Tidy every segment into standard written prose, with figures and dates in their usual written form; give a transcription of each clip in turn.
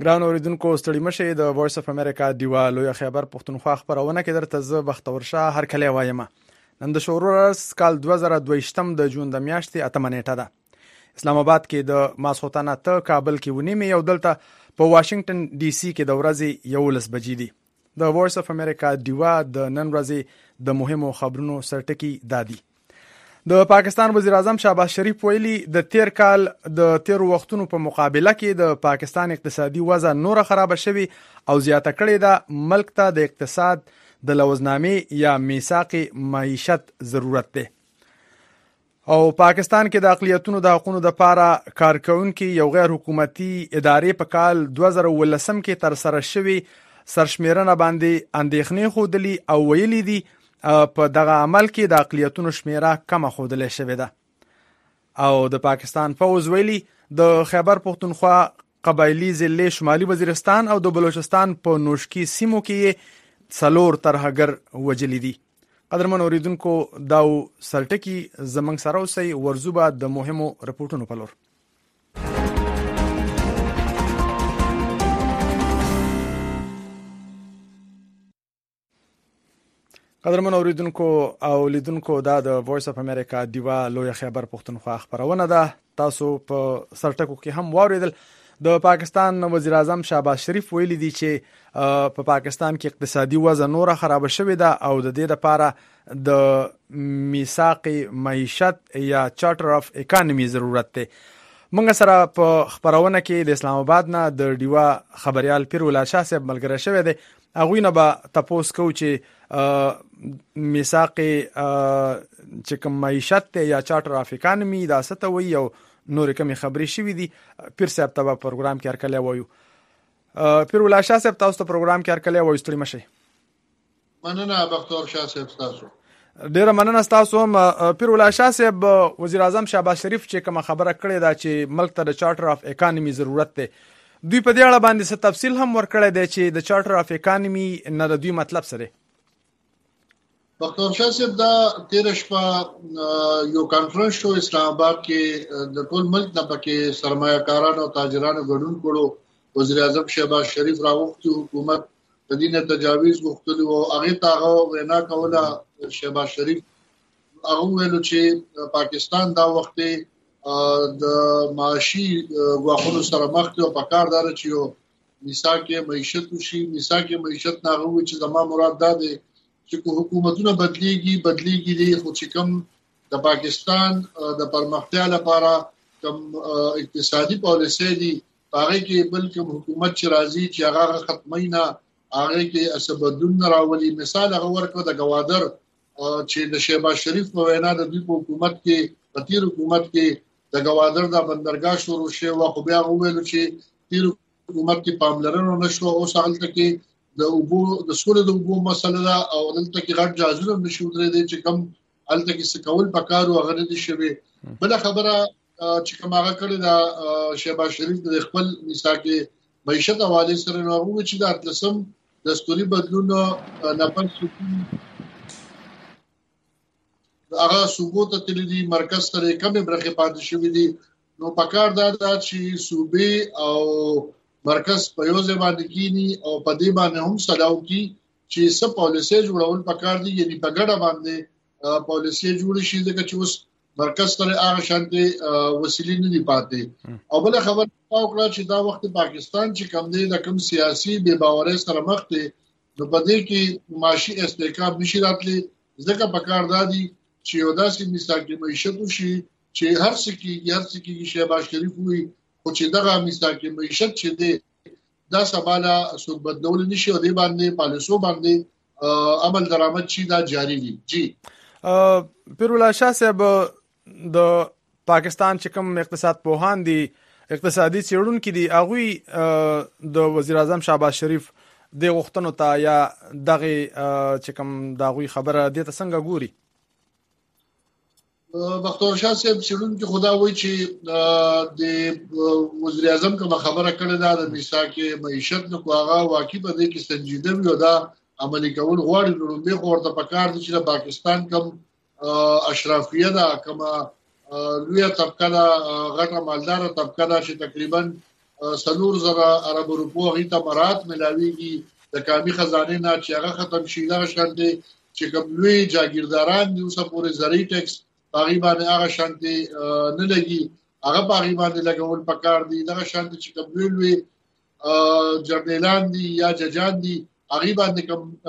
ګران اوریدونکو ستړي مشه د وایس اف امریکا دیوا لوی خیبر پښتونخوا خبرونه کې درته زه بختور شاه هر کله وایم. نن د شورورس کال 2022 د جون د میاشتې 8 نیټه ده. اسلام آباد کې د ماسخوتانه ته کابل کې ونیمه یو دلته په واشنگټن ډي سي کې د ورځې 11 بجې دي. د وایس اف امریکا دیوا د نن ورځې د مهمو خبرونو سرټکی دادي. د پاکستان وزیر اعظم شهباز شریف ویلي د تیر کال د تیر وختونو په مقابله کې د پاکستان اقتصادي وضع نور خراب شوی او زیاته کړې ده ملک ته د اقتصاد د لوزنامې یا میثاق معیشت ضرورت ده. او پاکستان کې د اقلیتونو د حقوقو لپاره کارکونکو یو غیر حکومتي ادارې په کال 2019 کې تر سره شوی سرشمیرنه باندې اندېښنې خودلی او ویلي دي په دغه عمل کې د اقلیتونو شمیره کم خودلې شوې ده. او د پاکستان فوز ویلي د خیبر پښتونخوا قبایلی ضلع شمالي وزیرستان او د بلوچستان په نوشکی سیمو کې څلور ترهګر وجلي دي. قدرمن اوریدونکو دا سرټکی زمنګ سره اوسئ ورزوبه د مهمو رپورټونو په لور. قدرمن اوریدونکو او لیدونکو دا د وایس اف امریکا دیوا لوی خیبر پښتونخوا خبرونه ده. تاسو په سرټکو کې هم واوریدل د پاکستان وزیر اعظم شهباز شریف ویلي دي چې په پاکستان کې اقتصادي وضع نور خراب شوې ده او د دې لپاره د میثاق معیشت یا چارټر اف اکانومي ضرورت ده. موږ سره په خبرونه کې د اسلام آباد نه د دیوا خبريال پیرولله شاه صاحب ملګری شوی دی. هغه نه به تاسو کو چې میثاق چې کوم معیشت یا چارټر اف اکانومي دا څه وي او نور کوم خبرې شوې دي. پیر صاحب ته په پروګرام کې هرکله وایو. پیرولله شاه صاحب تاسو ته پروګرام کې هرکله وایو. ستړي مشه. مننه بختور شاه صاحب تاسو. ډیره مننه تاسو هم. پیرولله شاه صاحب وزیر اعظم شهباز شریف چې کوم خبره کړې ده چې ملک ته د چارټر اف اکانومي ضرورت ده دوی په دې اړه باندې څه تفصیل هم ورکړی دی چې د چارټر اف اکانومي نه د دوی مطلب سره. بختور شاه صاحب دا تیر شپه یو کانفرنس شو اسلام آباد کې د ټول ملک نه پکې سرمایه‌کارانو او تاجرانو ګډون کړو. وزیر اعظم شهباز شریف راوغوښتي حکومت د دې نه تجاوز غوښتلی او هغه ته وینا کوله. شهباز شریف هغه ویلو چې پاکستان دا وخت د معاشي غواخونو سره مخ ته په کار دار چې یو میثاق معیشت وشي. میثاق معیشت نه غوي چې زما مراد ده چې حکومتونه بدليږي دي خو چې کوم د پاکستان د پرمختیا لپاره کوم اقتصادي پالیسي دي هغه کې بلکې حکومت چې راځي چې هغه ختمینه هغه کې اسبدون راولي. مثال هغه ورکو د گوادر چې د شهباز شریف په وینا د دوی په حکومت کې د تیر حکومت کې د گوادر د بندرګاه شروع شو او خو بیا ویل چې تیر حکومت کې پاملرنه نشو او سالته کې د اوبو د سکول د اوبو مسله ده او دلته کې غټ جازونه نشو درې دي چې کم الته کې سکول پکارو هغه دي شوی. بل خبره چې کوم هغه کړی دا شهباز شریف د خپل میثاق معیشت حواله سره نو هغه چې د اتلسم دستوري بدلون نه پس هغه ثبوت تل دي مرکز سره کم برخه پاتې شوې دي. نو پکار دا چې صوبې او مرکز په یو ځای باندې کینی او په دې باندې هم سلاو کی چې څه پالیسي جوړول پکار دي. یعنی په ګډه باندې پالیسي جوړ شي ځکه چې اوس مرکز سره هغه شانتي وسیلې نه دي پاتې. او بل خبر او کړه چې دا وخت پاکستان چې کم دی د کوم سیاسي بے باورۍ سره مخ دی نو په دې کې معاشي استحکام نشي راتلی. ځکه پکار دادي چې یو داسې میثاق معیشت وشي چې هر څه کې شهباز شریف وي او چې دغه میثاق معیشت چې دی دا سباله څوک بدلول نشي او دې باندې پالیسو باندې عمل درآمد شي دا جاری دي. جی پیرولله شاه صاحب د پاکستان چې کوم اقتصاد پوهان دي اقتصادي څېړونکي دي هغه د وزیر اعظم شهباز شریف د غوښتنو ته یا دغه چې کوم دغه خبره د څنګه ګوري. بختور شاه صاحب سړون کې خدا وایي چې د وزیر اعظم کوم خبره کړې ده د میثاق معیشت نو هغه واقعي په دې کې سنجیده وي او دا عملي کول غواړي. نو به ورته پکار دي چې پاکستان کوم اشرافیه ده کوم لویه طبقه ده غټه مالدار طبقه ده چې تقریبا 3,000 عرب روپو هغه ته مراد ملاويږي د کامی خزانه نه چې هغه ختم شي دا شانتي چې کوم لوی جاگیرداران دي اوسه پورې زری ټیکس تقریبا هغه شانتي نه لګي هغه باغی باندې لګول پکار دي دا شانتي چې کوم لوی جرنیلان دي یا ججان دي هغه باندې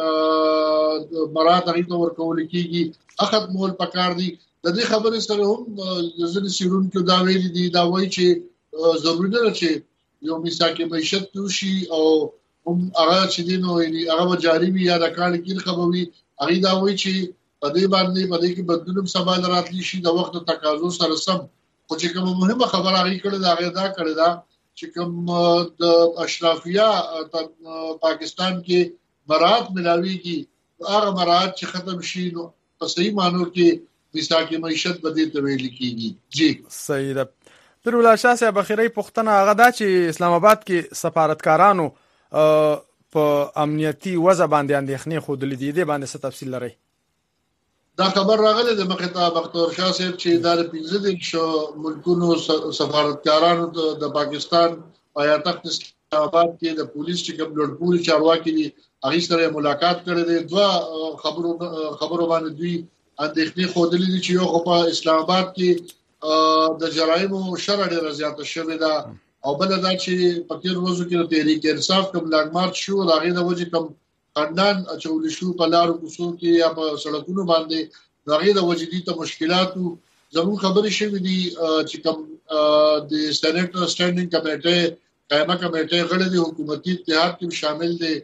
کوم مراد هغه ته ورکول کیږي اخد مول پکار دي د دې خبرې سره هم ځینې سیرون کې دا ویلي دي دا وایي چې ضروري نه چې یو میثاق معیشت توشي او هم هغه چې دینو هغه جاری وي یا د کال کې خبري هغه دا وایي چې په دې باندې کې بدلون سبا راتلی شي د وخت تقاضو سره سم خو چې کوم مهمه خبره هغه کړه دا غدا کړه دا چې کوم د اشرافیه پاکستان کې مراد ملاويږي هغه مراد چې ختم شي نو په صحیح معنی کې میثاق معیشت بده ته ویل کیږي جی صحیح ده پر ولا شاسه بخیری پښتنه هغه دا چې اسلام آباد کې سفارتکارانو په امنیتي وضع باندې اندېښنې خو د لیدې باندې څه تفصیل لري دا خبر راغلی د مخاطب بختور شاه صاحب چې د 15 شو ملکونو سفارتکارانو د پاکستان پایتخت اسلام آباد کې د پولیس چې کوم لوړپوړي چارواکي دي هغه سره ملاقات کړي دي دوه خبرو باندې دوی اندېښنې خوده دي چې یو په اسلام آباد کې د جرایم او شر ډېر زیات شوی دا او بل دا چې په تیر ورځو کې د تحریک انصاف کوم لاګ مارچ شو هغه د وجې کوم خندان اچول شو په لارو کوڅو کې یا په سړکونو باندې هغه د وجې دي ته مشکلاتو زموږ خبرې شوې دي چې کوم د سېنات سټانډینګ کمیټه قائمه کمیټه غړي د حکومتي اتحاد کې شامل دي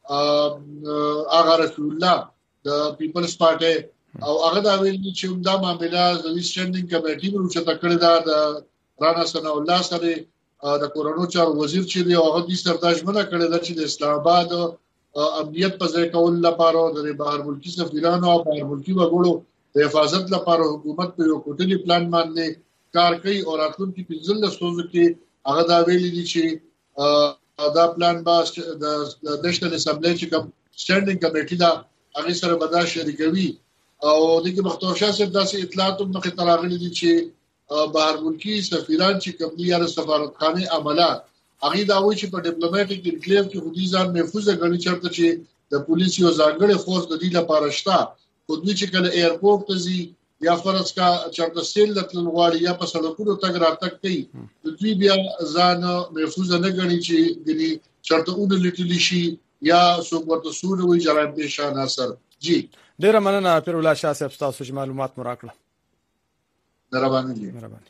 اغا رسول الله د پیپلز پارټي او هغه دا ویلي چې دا معاملې د سټانډینګ کمیټې ورچته کړی دا د رانا ثنا الله سره د کورونو چارو وزیر چې دی هغه د سرداشمنه کړی دا چې د اسلام آباد امنیت په ځای کول لپاره د بهر ملکی سفیرانو او بهر ملکی وګړو د حفاظت لپاره حکومت په یو کوټلی پلان باندې کار کوي او راتلونکي 15 سوزو کې هغه دا ویلي دي چې دا پلان با د نېشنل اسمبلی چې کوم سټانډینګ کمیټې دا هغه سره بدا شریکوي او دغه مختار شاه صاحب داسې اطلاعات هم مخې ته راغلي دي چې بهر ملکی سفیران چې کوم دي یا سفارتخانه عملات هغه دا وایي چې په ډیپلوماټیک انکلیو کې خودي ځان محفوظ غړي چرته چې د پولیس یو ځانګړي فورس د دې لپاره شته خو دوی چې کله ایرپورټ ته ځي یا فرض کا چرته سیل لتل غواړي یا په سړکونو تګ راتګ کوي دوی بیا ځان محفوظ نه غړي چې ګني چرته اون لټلی شي یا څوک ورته سور وي جرایم پیښه اثر جی ډیره مننه پر ولا شاه صاحب تاسو چې معلومات مو راکړه مهرباني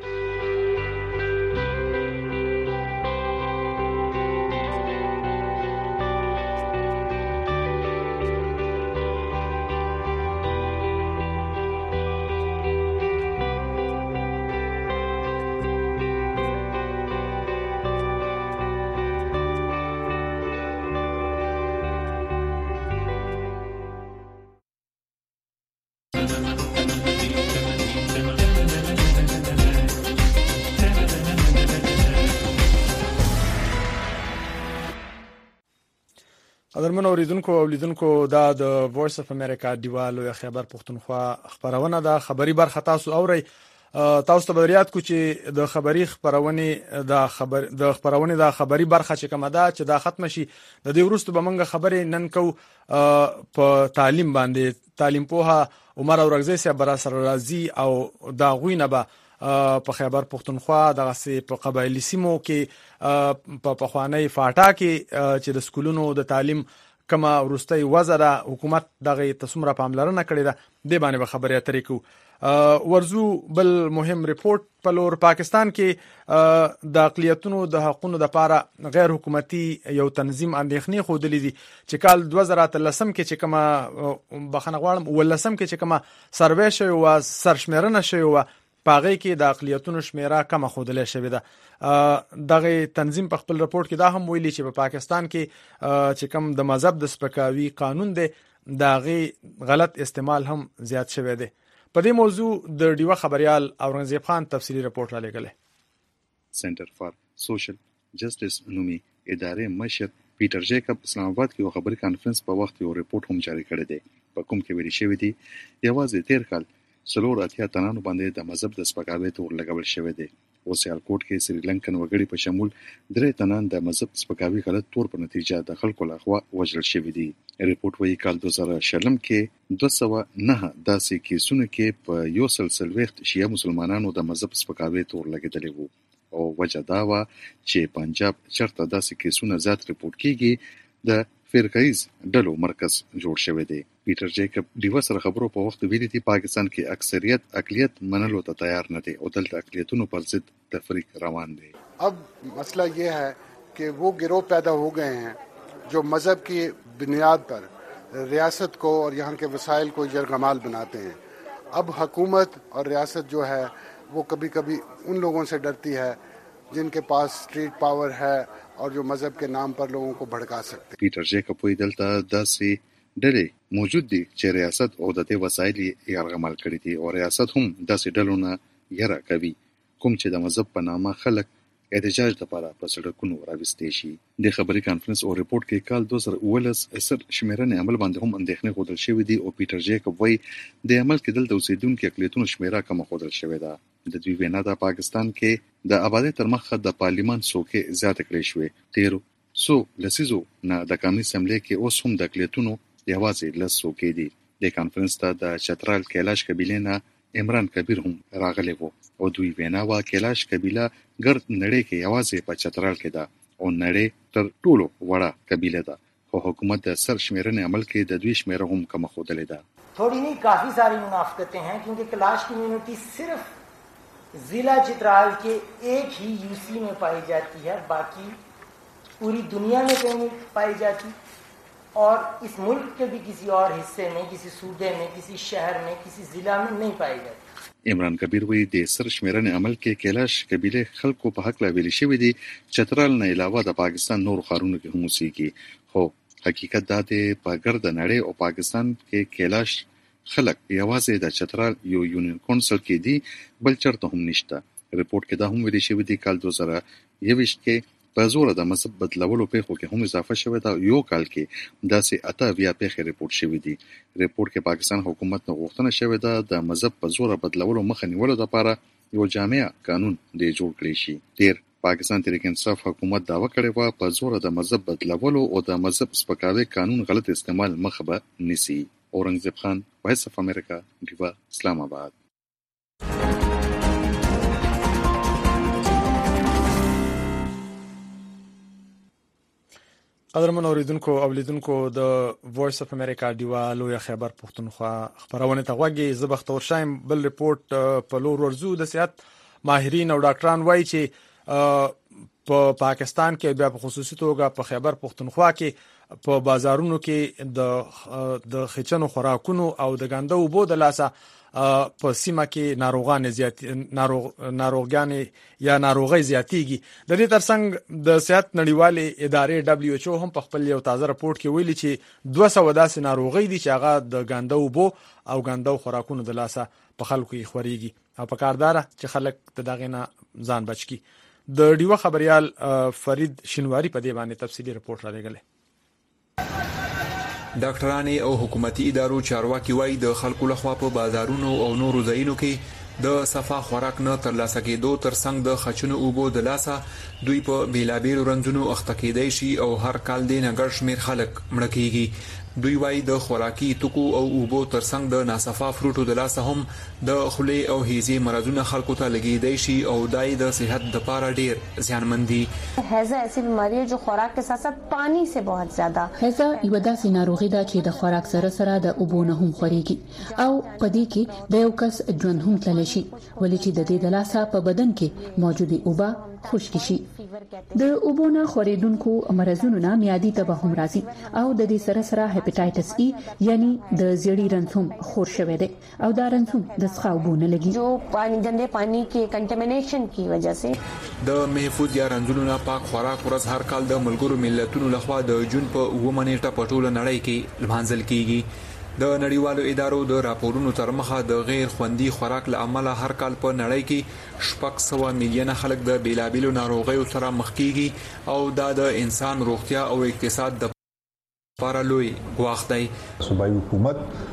قدرمن اوریدونکو او لیدونکو دا د وایس اف امریکا دیوالو یا خبر پښتونخوا خبرونه دا خبری برخه تاسو اوري تاسو ته بریات کو چې د خبری خبرونه د خبری برخه چې کومه ده چې دا ختم شي د دې وروسته به موږ خبرې نن کو په تعلیم باندې تعلیم پوها عمر اورغزی سره بر سره راضي او دا غوینه به په خیبر پښتونخوا دغه سي په قبایلی سیمو کې په پخوانی فاټا کې چې د سکولونو د تعلیم کما ورستۍ وزره حکومت دغه تسمره پاملرنه کړې ده د باندې خبرې اترې کو ورزو بل مهم ریپورت په لور پاکستان کې د اقلیتونو د حقوقو لپاره غیر حکومتي یو تنظیم اندېښنې خودلې دي چې کال 2013 کې چې کما بخنه غواړم ولسم کې چې کما سروې شوی او سرشمېرنه شوی پاغه کې د اقلیتونو شمیره کم خودلې شوې ده دغه تنظیم په خپل رپورت کې دا هم ویلي چې په پاکستان کې چې کم د مذهب د سپکاوي قانون دی دغه غلط استعمال هم زیات شوی دی په دې موضوع د ډیوه خبريال اورنګزیب خان تفصیلی رپورت را لګلې سنټر فار سوشل جسټس نومي ادارې مشر پیټر جیکب اسلام آباد کې یو خبري کانفرنس په وخت یو رپورت هم جاری کړی دی په کوم کې ویل شوی دی یوازې 13 کال سلور اتیا تنانو باندې د مذهب د سپکاوي تور لګول شوی دی او سیالکوټ کې سریلانکن وګړي په شمول 3 تنان د مذهب سپکاوي غلط تور په نتیجه د خلکو لخوا وژل شوي دي. ریپورت وايي کال 2000 کې 209 داسې کیسونه کې په 140 شیعه مسلمانانو د مذهب سپکاوي تور لګیدلی وو او وجه دا و چې پنجاب چرته داسې کیسونه زیات ریپورت کیږي د فرقایز ډلو مرکز جوړ شوی دی. پیټر جیکب ډیو سره خبرو په وخت ویلي دي پاکستان کې اکثریت اقلیت منلو ته تیار نه دي او دلته اقلیتونو پر ضد تفریق روان دي. अब मसला ये है कि वो गिरोह पैदा हो गए हैं जो मजहब की बुनियाद पर रियासत को और यहाँ के वसाइल को यरगमाल बनाते हैं. अब हुकूमत और रियासत जो है वो कभी कभी उन लोगों से डरती है जिनके पास स्ट्रीट पावर है और जो मजहब के नाम पर लोगों को भड़का सकते हैं. پیټر جیکب وی دلته داسې ډلې موجود دي چې ریاست او د دې وسایل یې یرغمال کړي دي او ریاست هم داسې ډلو نه یره کوي کوم چې د مذهب په نامه خلک احتجاج لپاره په سړکونو راوستي شي. د خبري کانفرنس او ریپورت کې کال 2019 اثر شمیرنې عمل باندې هم اندېښنې ښودل شوې دي او پیټر جیکب وایي د عمل کې دلته اوسیدونکو اقلیتونو شمیره کم ښودل شوې ده. د دوی وینا د پاکستان کې د آبادی تر مخه د پارلیمان څوکۍ زیاته کړې شوې. تیرو سو لسیزو نه د قومي اسمبلی کې اوس هم د اقلیتونو یوازې لس څوکۍ دي. د کانفرنس ته د چترال کیلاش قبیلې نه عمران کبیر هم راغلی وو او دوی وینا وا کیلاش قبیله ګرد نړۍ کې یوازې په چترال کې ده او نړۍ تر ټولو وړه قبیله ده خو حکومت د سر شمیرنې عمل کې د دوی شمیره هم کم ښودلې ده. थोड़ी नहीं काफ़ी सारी मुनाफकतें हैं क्योंकि कैलाश कम्युनिटी सिर्फ ज़िला चित्राल के एक ही यूसी में पाई जाती है, बाकी पूरी दुनिया में कहीं नहीं पाई जाती और इस मुल्क के भी किसी और हिस्से में, किसी सूबे में, किसी शहर में, किसी ज़िला में नहीं पाई जाती. عمران کبیر وی د سر شمیرنې عمل کې کیلاش قبیله خلکو په حق لا ویل شوی دی چترال نه علاوه د پاکستان نور ښارونو کې هم اوسېږي خو حقیقت دا دی په ګرد نړۍ او پاکستان کې کیلاش خلک یوازې د چترال یو یونین کونسل کې دي بل چرته هم نشته. ریپورت کې دا هم ویل شوی دی کال 2021 کې په زور د مذهب بدلولو پیښو کې هم اضافه شوی دا یو کال کې داسې 8 پیښې ریپورت شوی دي. ریپورت کې پاکستان حکومت نه غوښتنه شوی دا د مذهب په زور بدلولو مخه نیولو لپاره یو جامع قانون دی جوړ کړی شي. تیر پاکستان تحریک انصاف حکومت داوا کړی و په زور د مذهب بدلولو او د مذهب سپکاوي قانون غلط استعمال مخه به نیسي. اورنګزیب خان، وایس اف امریکا، ډیوا، اسلام آباد. قدرمن اوریدونکو او لیدونکو د وایس اف امریکا ډیوا لوی خبر پښتونخوا خبرونه ته غوږی زبختور شایم. بل ریپورت په لور ورزو د صحت ماهرین او ډاکټران وایي چې په پاکستان کې د خصوصي توګه په خیبر پښتونخوا کې په بازارونو کې د خچنو خوراکونو او د ګنده اوبو د لاسه په سیمه کې ناروغان یا ناروغي زیاتېږي. د دې ترڅنګ د صحت نړیوالې ادارې WHO هم په خپل یو تازه راپورټ کې ویلي چې 200 داسې ناروغي دي چې هغه د ګنده اوبو او ګنده خوراکونو د لاسه په خلکو کې خوريږي او په کاردار چې خلک د دغه نه ځان بچ کی. د ډیو خبريال فرید شینواری په دې باندې تفصیلی راپورټ را لګلې. ډاکټرانو او حکومتي ادارو چارواکي وایي د خلکو لخوا په بازارونو او نورو ځایونو کې د صفا خوراک نه ترلاسه کېدو ترڅنګ د خچنو اوبو د لاسه دوی په بیلابیل رنځونو اخته کېدای شي او هر کال د نګړ شمیر خلک مړه کېږي. دوی وایي د خوراکي توکو او اوبو ترڅنګ د ناصفا فروټو د لاسه هم د خولې او هیزې مرضونه خلکو ته لګېدای شي او دای د صحت لپاره ډیر زیانمن دي. هیزه ایسی بیماری ہے جو خوراک کے ساتھ ساتھ پانی سے بہت زیادہ. هیزه یو داسې ناروغي ده چې د خوراک سره سره د اوبو نه هم خوريږي او په دې کې د یو کس ژوند هم تللی شي ولې چې د دې د لاسه په بدن کې موجودي اوبه خشک شي. د اوبو نه خورېدونکو مرزونو نه میادي تبه هم راځي او د دې سره سره هپاتایټس ای یعنی د زیړی رنځ هم خور شوی دی او دا رنځ هم د څښاک اوبو نه لګي جو پانی ګنده پانی کې کنټامینیشن کی وجہ سے. د محفوظ یا رنځونو نه پاک خوراک ورځ هر کال د ملګرو ملتونو لخوا د جون په 9 نیټه په ټوله نړۍ کې لمانځل کیږي. د نړیوالو ادارو د راپورونو تر مخه د غیر خوندي خوراک له امله هر کال په نړۍ کې 600 میلیونه خلک د بیلابیلو ناروغیو سره مخ کیږي او دا د انسان روغتیا او اقتصاد د لپاره لوی ګواښ دی. صوبایي حکومت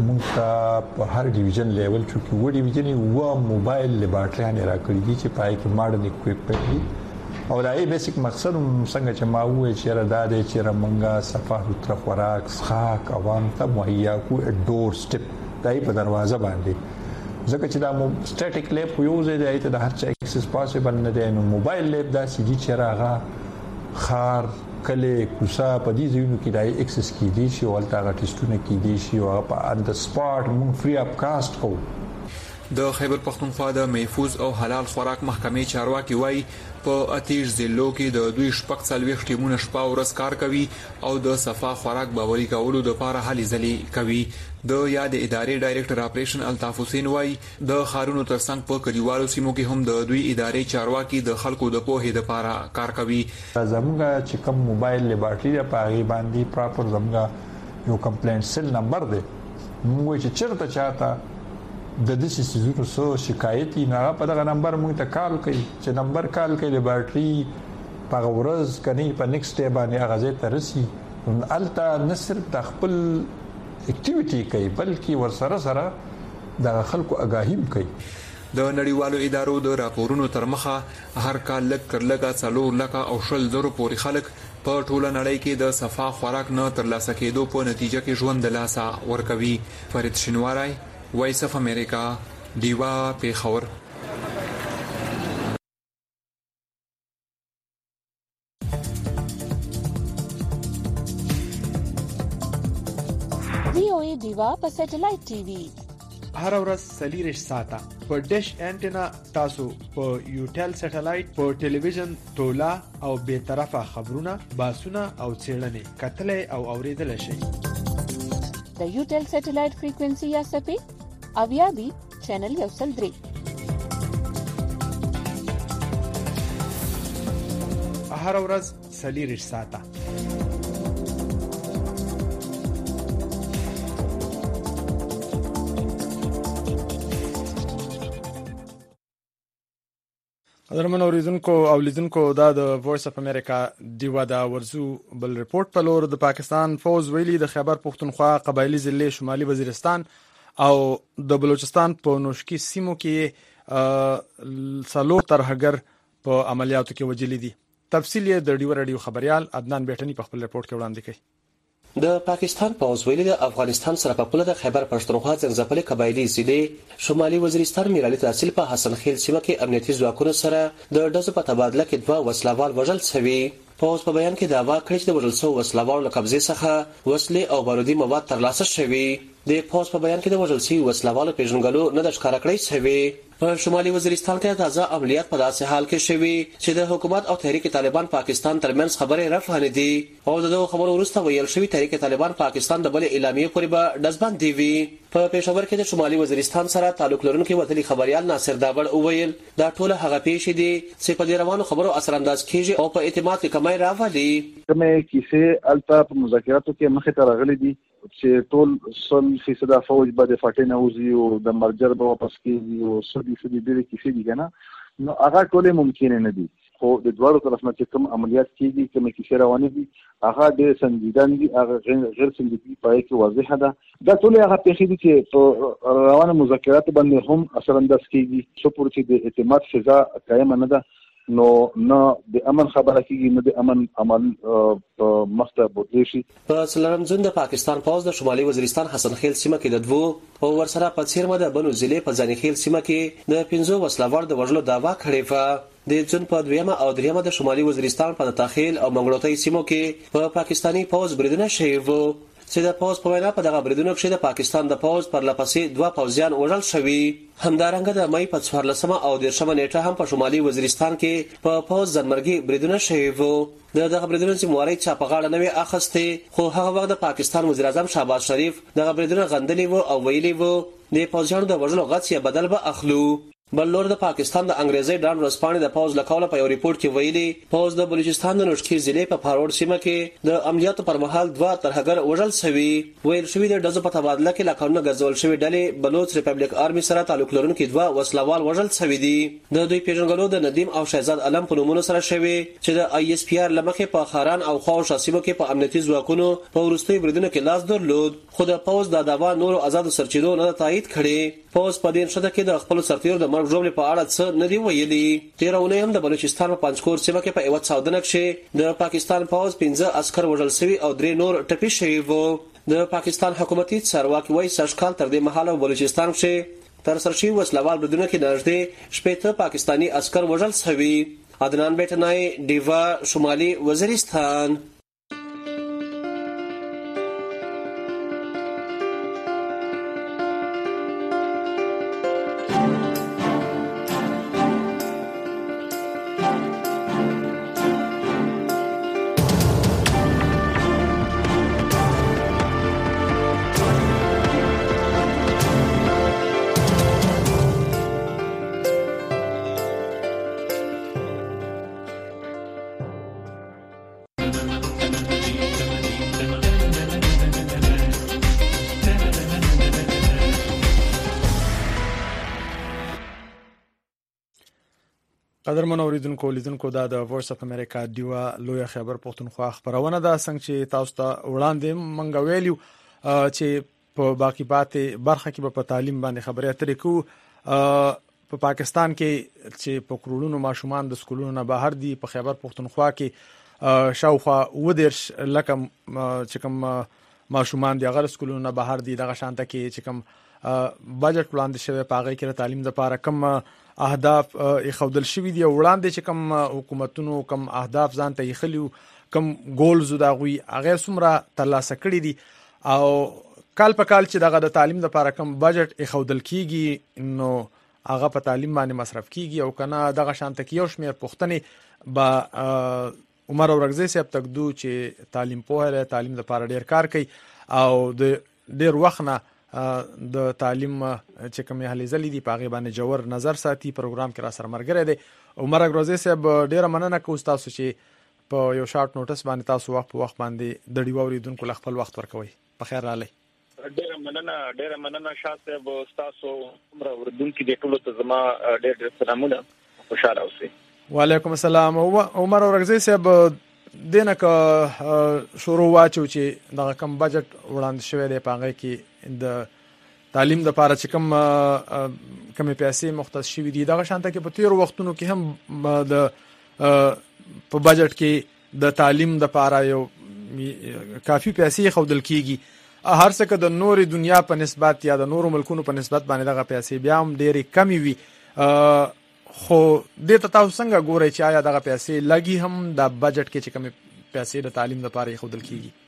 موږ ته په هر ډیویژن لیول چې و ډیویژن و موبایل لیبارټری نه راکړي دي چې پای کې ماډرن اکوپمنټ دي او دا یې بیسیک مقصد څنګه چې ما وایي چې را د دې چې رمنګا صفه تر خوراک څخه عوام ته مهیا کو ډور سټپ دای په دروازه باندې ځکه چې دا سټیټیک لیب یو ځای دی ته د هر چا اکسس پاسبل نه دی نو موبایل لیب دا سي دي چې راغه خار کله کوسا په دې ځایونو کې دای اکسس کې دي شي او الټا ټیسټونه کې دي شي او په ان د سپاټ مون فری اپ کاست کو د خیبر پختونخوا د محفوظ او حلال خوراک محکمې چارواکي وایي په اتیش ضلعو کې د دوی شپږ څلوېښت ټیمونه شپه او ورځ کار کوي او د صفا خوراک باوري کولو لپاره هلې ځلې کوي. د یاد ادارې ډایریکټر اپریشن الطاف حسین وایي د ښارونو ترڅنګ په کلیوالو سیمو کې هم د دوی ادارې چارواکي د خلکو د پوهې لپاره کار کوي. زموږ چې کوم موبایل لیبارټری په هغه باندې پراپر زموږ یو کمپلینټ سیل نمبر دی موږ چې چیرته چاته د دې سيزونو سو شکایت نه په دغه نمبر موږ ته کال کوي چې نمبر کال کوي لیبارټری په ورځ کني په نیکسټ ډے باندې غزه ترسي التا نه صرف د خپل اکټیویټي کوي بلکې ورسره سره د خلکو اگاهیم کوي. د نړیوالو ادارو د راپورونو تر مخه هر کال لکه 4 لک او 10 زره پورې خلک په ټوله نړۍ کې د صفا خوراک نه ترلاسه کېدو په نتیجه کې ژوند د لاسه ورکوي. فرید شینواری وایس اف امریکا دیوا پیښور. VOA دیوا په سټلایټ ټي وي هر ورځ 40 ساعته په ډیش انټینا تاسو په یوټل سټلایټ په ټلویزیون تولا او به طرفه خبرونه باسونه او چیرلنې کتلې او اوریدل شي. د یوټل سټلایټ فریکوئنسي یا سپی اویادی چینل یوسل 3 هر ورځ 40 ساعته قدرمن اوریدونکو او لیدونکو دا د وایس اف امریکا دیوا دا ورزو بل ریپورت په لور د پاکستان فوز ویلي د خیبر پختونخوا قبایلی ضلع شمالي وزیرستان او د بلوچستان په نوشکی سیمو کې سالو ترهګر په عملیاتو کې وجلي دي. تفصیل یې د ډیو رادیو خبريال عدنان بیٹنی په خپل ریپورت کې وړاندې کړي. د پاکستان پوز ویلي د افغانستان سره په پوله د خیبر پښتونخوا څنګه قبایلی ضلع شمالي وزیرستان میرالي تحصیل په حسن خیل سیمه کې امنیتي ځواکونو سره د ډزو په تبادله کې 2 وسلوال وژل شوي. پوز په بیان کې داوا کړی چې د وژل شوو وسلوالو له قبضې څخه وسلې او بارودي مواد ترلاسه شوي. د پوز په بیان کې د وژل شوو وسلوالو پیژنګلو نه د ښکارا کړی شوی. په شمالي وزیرستان کې تازه عملیات په داسې حال کې شوي چې د حکومت او تحریک طالبان پاکستان ترمنځ خبرې رفع نه دي او دغه خبرو وروسته ویل شوی تحریک طالبان پاکستان د بل اعلامیې پورې به دزبند دی وی. په پېښور کې د شمالي وزیرستان سره تعلق لرونکي وتلي خبريال ناصر داوړ وویل دا ټول هغه پیښې دي چې په دې روانو خبرو اثر انداز کیږي او په اعتماد کې کمای راوړي. کومه کیسه التا په مذاکراتو کې مخه ته راغلي دي چې ټول 100% فوج به د فاټینه وزي او د مرجر به واپس کیږي او سدي ډېر کیسې دي کنه نو هغه ټول ممکن نه دي خو د دوړو طرف نه چې کوم عملیات کیږي کوم کیسې روانې دي هغه ډېر سنجیدان دي هغه غیر سنجیدي پای کې واضح ده. دا ټول هغه پیښې دي چې روانه مذاکرات باندې هم اثر انداز کیږي څو پورې د اعتماد فضا قائم نه ده نو نه د امن خبره کیږي نه د امن عمل مخته بوتلی شي. په سلام زند پاکستان پوز د شمالي وزیرستان حسن خیل سیمه کې د 2 او ورسره په څیرمه د بنو ضلع په ځاني خیل سیمه کې د 15 وسلوال د وژلو داوا کړې و. د جون په دویمه او دریمه د شمالي وزیرستان په تاخیل او منګړوتۍ سیمو کې په پاکستانی پوز بریدونه شوي وو چې د پوز په وینا په دغه بریدونو کې د پاکستان د پوز پر لپسې 2 پوځیان وژل شوي. همدارنګه د مې په 14 او 13 نیټه هم په شمالي وزیرستان کې په پوز ځنمرګي بریدونه شوي وو. دغه بریدونو چې مواري چا په غاړه نه وي اخسته خو هغه وخت د پاکستان وزیر اعظم شهباز شریف دغه بریدونه غندلي وو او ویلي وو د پوځیانو د وژلو غڅ یا بدل به اخلو. بل لور د پاکستان د انګریزي ډان ورسپانې د پوز لکاوله په یو ریپورت کې ویلي پوز د بلوچستان د نوشکی ضلع په فاروډ سیمه کې د عملیاتو پر مهال 2 ترهګر وژل شوي ویل شوی د ډزو په تبادله کې لاکونه غزول شوی ډلې بلوچ ریپبلیک آرمي سره تعلق لرونکي 2 وسلوال وژل شوی دي د دوی پیژنګلو د ندیم او شهزاد علم په نومونو سره شوی چې د آی اس پی آر لمخې په خاران او خواوشا سیمو کې په امنیتي ځواکونو په وروستي بریدونو کې لاس درلود خو د پوز د داوا نور آزاد سرچینو نه تایید کړي پوز په دې شته کې د خپل سرتیرو د مرګ ژوبل په اړه څه ندی ویلي 13 هم د بلوچستان په پنځکور سیمه کې په یو څاودنه کې د پاکستان پوز 15 عسكر وژل شوی او 3 نور ټپي شوی وو د پاکستان حکومتي چارواکي وایي سشکال تر دې مهاله بلوچستان کې تر سرشي وسلوال بریدونو کې نږدې شپږ پاکستانی عسكر وژل شوی عدنان بیٹنای دیوا شمالي وزیرستان قدرمن اوریدونکو لیدونکو دا د وایس اف امریکا دیوا لوی خبر پښتونخوا خبرونه ده څنګه چې تاسو ته وړاندې منګ ویلو چې په باقی پاتې برخه کې په تعلیم باندې خبرې اترې کو په پاکستان کې چې په کروڑونو ماشومان د سکولونو نه بهر دي په خیبر پښتونخوا کې شاوخوا ودرش لکه چې کوم ماشومان دي غیر سکولونو نه بهر دي دغه شانته کې چې کوم بجټ وړاندې شوی په هغه کې تعلیم لپاره کوم اهداف خودل شوی دی وړاندې چې کوم حکومتونو کوم اهداف ځان ته یخلیو کوم ګولز دا غوي هغه سمره ترلاسه کړی دي او کال په کال چې دغه د تعلیم لپاره کوم بجټ خودل کیږي نو هغه په تعلیم باندې مصرف کیږي او کنه دغه شانته کې یو شمیر پښتنې با عمر اورغزي صاحب تکدو چې تعلیم په هره تعلیم لپاره ډیر کار کوي او د ډیر وخت نه د تعلیم چې کومه هلي زلي دی په غیبه جوړ نظر ساتي پروګرام کې را سره مرګره دي عمر اورغزي صاحب ډیر مننه کوم تاسو چې په یو شارټ نوټس باندې تاسو وخت په وخت باندې د ډیو اوریدونکو خپل وخت ورکوي په خیر رالی ډیر مننه شاه صاحب تاسو عمر اوریدونکو د ټولو ته زما ډیر سلامونه خوشاله اوسئ وعلیکم السلام عمر اورغزي صاحب دینه که شروع واچو چې دغه کم بجټ وړاندې شوی دی په هغه کې د تعلیم لپاره چې کم پیسې مختص شوی دي دغه شانته کې په تیر وختونو کې هم د په بجټ کې د تعلیم لپاره یو کافي پیسې خودل کیږي هر څه که د نوري دنیا په نسبت یا د نورو ملکونو په نسبت باندې دغه پیسې بیا هم ډېرې کمی وي خو د تاسو څنګه ګورئ چې آیا دغه پیسې لګي هم د بجټ کې چې کوم پیسې د تعلیم لپاره خودل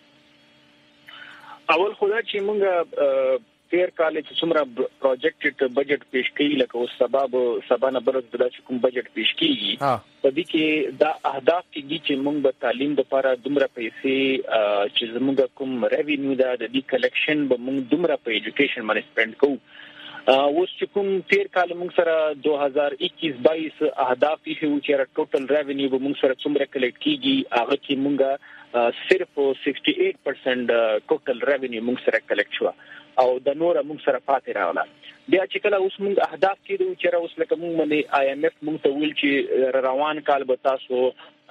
کیږي اول خدا چې موږ تیر کال چې څومره پروجیکټډ بجټ پیش کړي لکه اوس سبا نه برد د کوم بجټ پیش کیږي په دې کې دا اهداف کې چې موږ د تعلیم لپاره دومره پیسې چې زموږ کوم ریوینیو دا د دې کلیکشن به موږ دومره په ایجوکیشن باندې سپند کوو اوس چې کوم تیر کال موږ سره 2021-22 اهداف یې چې ټوټل ریوینیو به موږ سره څومره کلیکټ کیږي هغه کې موږ صرف 68% ټوټل ریوینیو موږ سره کلیکټ شو او د نور موږ سره پاتې راغله بیا چې کله اوس موږ اهداف کېدو چې اوس لکه موږ باندې آی ایم ایف موږ ته ویل چې روان کال به تاسو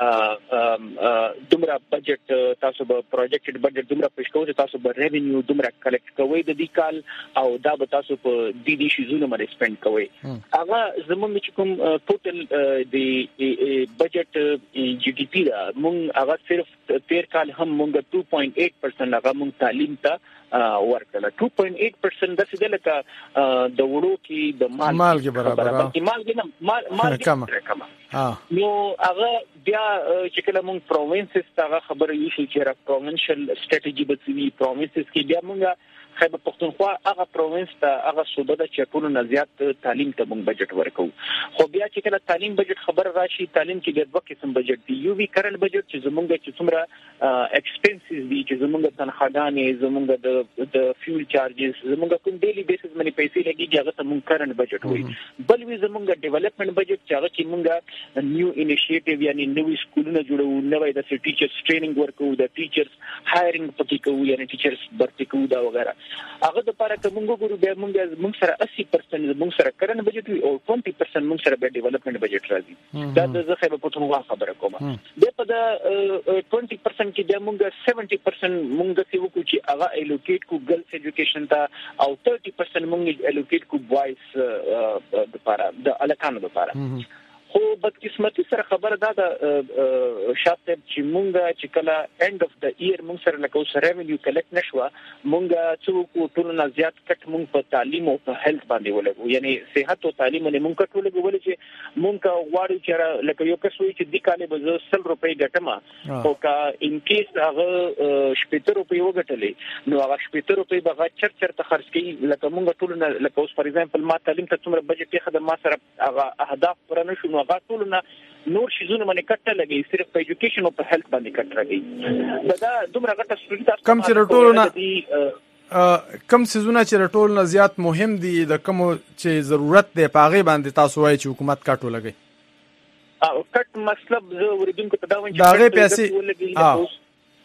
دومره بجټ تاسو به پروجیکټډ بجټ دومره پېښ کوئ تاسو به ریوینیو دومره کلیکټ کوئ د دې کال او دا به تاسو په دې شیزونو باندې سپند کوئ هغه زموږ چې کوم ټوټل د بجټ جی ډي پی دا موږ هغه صرف تیر کال هم موږ 2.8% هغه موږ تعلیم ته ورکړه 2.8% د څه لکه د وړو کې د مال کې برابر مال کم نو هغه بیا چې کله موږ پروینسز ته خبره یو شي چې را پروینشل سټریټیجی به وي پروینسز کې بیا موږ خیبر پختونخوا هغه پروینس ته هغه صوبه د چټونو نه زیات تعلیم ته موږ بجټ ورکو. خو بیا چې کله تعلیم بجټ خبر راشي، تعلیم کې د دوه قسم بجټ دی. یو وی کرنٹ بجټ چې زمونږ چې څومره ایکسپنسز دي، چې زمونږ تنخواګانې، زمونږ د فیول چارجز، زمونږ کوم ډیلی بیسز باندې پیسې لګيږي، هغه ته موږ کرنٹ بجټ وایي. بل وی زمونږ ډیولپمنٹ بجټ چې هغه کې موږ نیو انیشیټیو یعنی نوې سکولونه جوړو، نوې د ټیچرز ټریننګ ورکو، د ټیچرز هایرینګ پکې کوو، یعنی ټیچرز برتی کوو دا وغیرہ. هغه د لپاره کوم ګورو بیا موږ سره 80% موږ سره کرنٹ بجټ وي او 20% موږ سره به ډیولپمنٹ بجټ راځي. دا د زخه په پټونغه خبره کوم. د په د 20% کې د موږ 70% موږ څه وکړو چې هغه الوکیټ کو ګرلز ایجوکیشن ته، او 30% موږ الوکیټ کو بوایز لپاره، د الکانو لپاره. خو بدقسمتي سره خبره دا د شاته چې مونږ چې کله اند اف د ایئر مونږ سره لکه اوس ریونیو کلیکټ نشو، مونږ څو ټول نه زیات کټ مونږ په تعلیم او په هیلث باندې ولګو، یعنی صحت او تعلیم باندې مونږ کټ ولګو. ولې چې مونږ غواړو چې لکه یو کس وایي چې د کاله به 100 روپۍ ګټم، او کا ان کیس هغه 70 روپۍ وګټلې، نو هغه 70 روپۍ به چرته خرج کړي. لکه مونږ ټول نه لکه اوس فار ایگزامپل ما تعلیم ته څومره بجټ یې خدمت ما سره هغه اهداف پوره نشو، هغه ټول نه نور شیزونه باندې کټ لګي، صرف په ایجوکیشن او په هیلث باندې کټ لګي. دا دومره غټه سټوډنټ کم چې ټول نه کم سيزونه چې ټول نه زیات مهم دي، د کوم چې ضرورت دی پاغه باندې تاسو وایي چې حکومت کټ لګي. کټ مطلب زه ورېدونکو ته دا وایم چې دا پیسې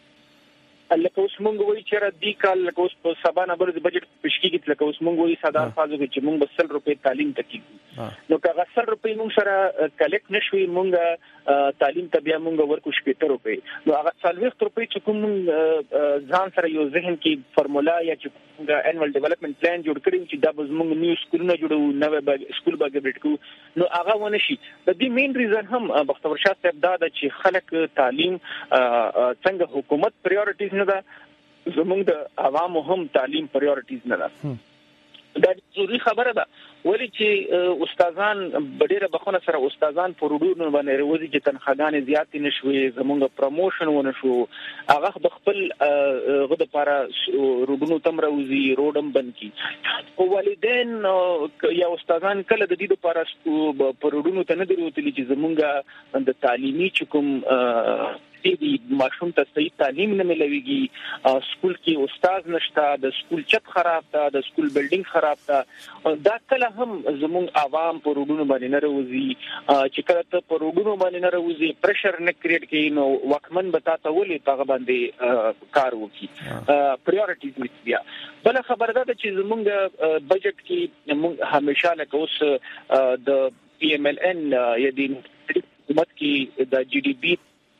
لکه اوس مونږ وایي چې را دی کال لکه اوس په سبا نمبر د بجټ پېشکېږي، لکه اوس مونږ وایي صدر فازو کې چې مونږ 100 روپۍ تعلیم ته کیږي، نو که 100 روپۍ مونږ سره کلیکټ نشوي، مونږ تعلیم ته بیا مونږ ورکو 70 روپۍ، نو هغه 40 روپۍ چې کوم ځان سره یو ذهن کې فرمولا یا چې مونږ انوال ډیولپمنٹ پلان جوړ کړی چې دا به مونږ نیو سکولونه جوړو، نوې سکول به ګډ کوو، نو هغه ونه شي. د دې مین ریزن هم بختور شاه صاحب دا چې خلک تعلیم څنګه حکومت پریورټیز نه ده، زمونږ د عوامو هم تعلیم پریورټیز نه ده. دا ضروري خبره ده، ولی چې استادان ډېره بخونه سره استادان په روډونو باندې روزي چې تنخواګانې زیاتې نشوي، زمونږ پروموشن ونه شو، هغه د خپل غو د لپاره روډونو تم روزي، روډم بند کی. او والدین یا استادان کله د دې لپاره په روډونو ته نه دروتلي چې زمونږ د تعلیمي چکم دی ماشوم ته صحیح تعلیم نه ملويږي، سکول کې استاد نشته، د سکول چت خراب ده، د سکول بلډینګ خراب ده. دا کله هم زموږ عوام په روډونو باندې نه راوځي، چې کله ته په روډونو باندې نه راوځي پریشر نه کریټ کوي، نو وکمن به تاسو ولې هغه باندې کار وکړي. پریورټیز بیا بل خبره ده چې زموږ بجټ کې موږ همیشه لکه اوس د PMLN یا د حکومت کې د GDP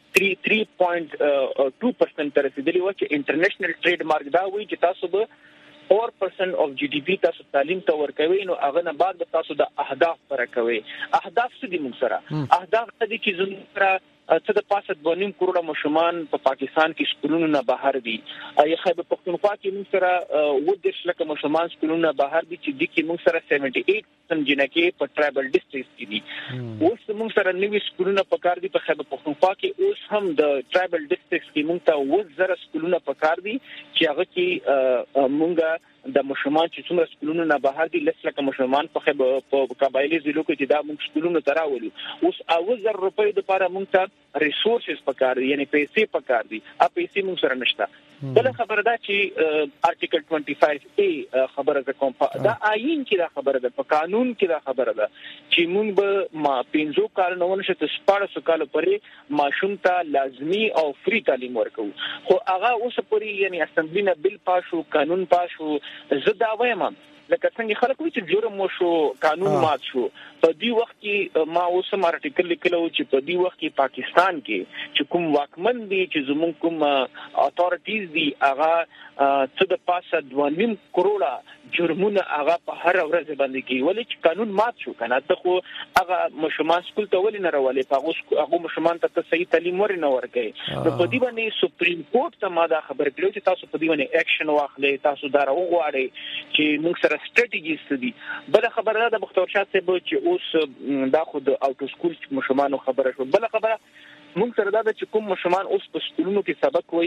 3.2% تر رسیدلی و چې انټرنیشنل ټریډ مارک دا وایي چې تاسو به 4% of GDP تاسو تعلیم ته ورکوي، نو هغه نه بعد تاسو د اهداف پر کوي. اهداف څه دي موږ سره؟ اهداف څه دي چې زموږ سره څه د 5.2 کروڑه ماشومان په پاکستان کې سکولونو نه بهر دي، یا خیبر پختونخوا کې موږ سره 10 لک ماشومان سکولونو نه بهر دي، چې د کې موږ سره 78% جنکه په ټرایبل ډیسټریکټ کې دي. اوس موږ سره نوې سکولونه په کار دي په خیبر پختونخوا کې. اوس هم د ټرایبل ډیسټریکټ کې موږ ته 1000 سکولونه په کار دي چې هغه کې موږ د ماشومان چې څومره سکولونو نه بهر دي، لکه ماشومان په قبایلی ضلعو کې چې دا موږ سکولونو ته راولو. اوس 1000 روپۍ د لپاره موږ ته ریسورسز پکار دي، یعنی پیسې پکار دي، پیسې موږ سره نشته. بل خبره ده چې آرټیکل 25A خبره ده کوم دا آئین کې دا خبره ده، په قانون کې دا خبره ده چې موږ به ما 15 کال نه ونشته 14 کال پرې ماشوم ته لازمی او فری تعلیم ورکو. خو هغه اوس پرې یعنی اسمبلی نه بل پاشو، قانون پاشو، زه دا وایم لکه څنګه خلک وایي چې جرم وشو، قانون مات شو. په دې وخت کې ما اوس هم آرټیکل لیکلو چې په دې وخت کې پاکستان کې چې کوم واکمن دي، چې زموږ کوم اتھارټیز دي، هغه څه د 5.2 کروڑه جرمونه هغه په هر ورځ باندې کوي. ولې چې قانون مات شو کنه، ته خو هغه ماشومان سکول ته ولې نه راولې، هغه ماشومان ته صحیح تعلیم ورنه ورکړي. نو په دې باندې سپریم کورټ ته ما دا خبر کړو چې تاسو په دې باندې اکشن واخلئ، تاسو دا راوغواړئ چې موږ سره سټریټیجیز دي. بل خبره ده بختور شاه صاحب چې اوس دا خو د اوټو سکول ماشومان خبره شو. بل خبره موږ سره دا چې کوم ماشومان اوس په سکولونو کې سبق وایي،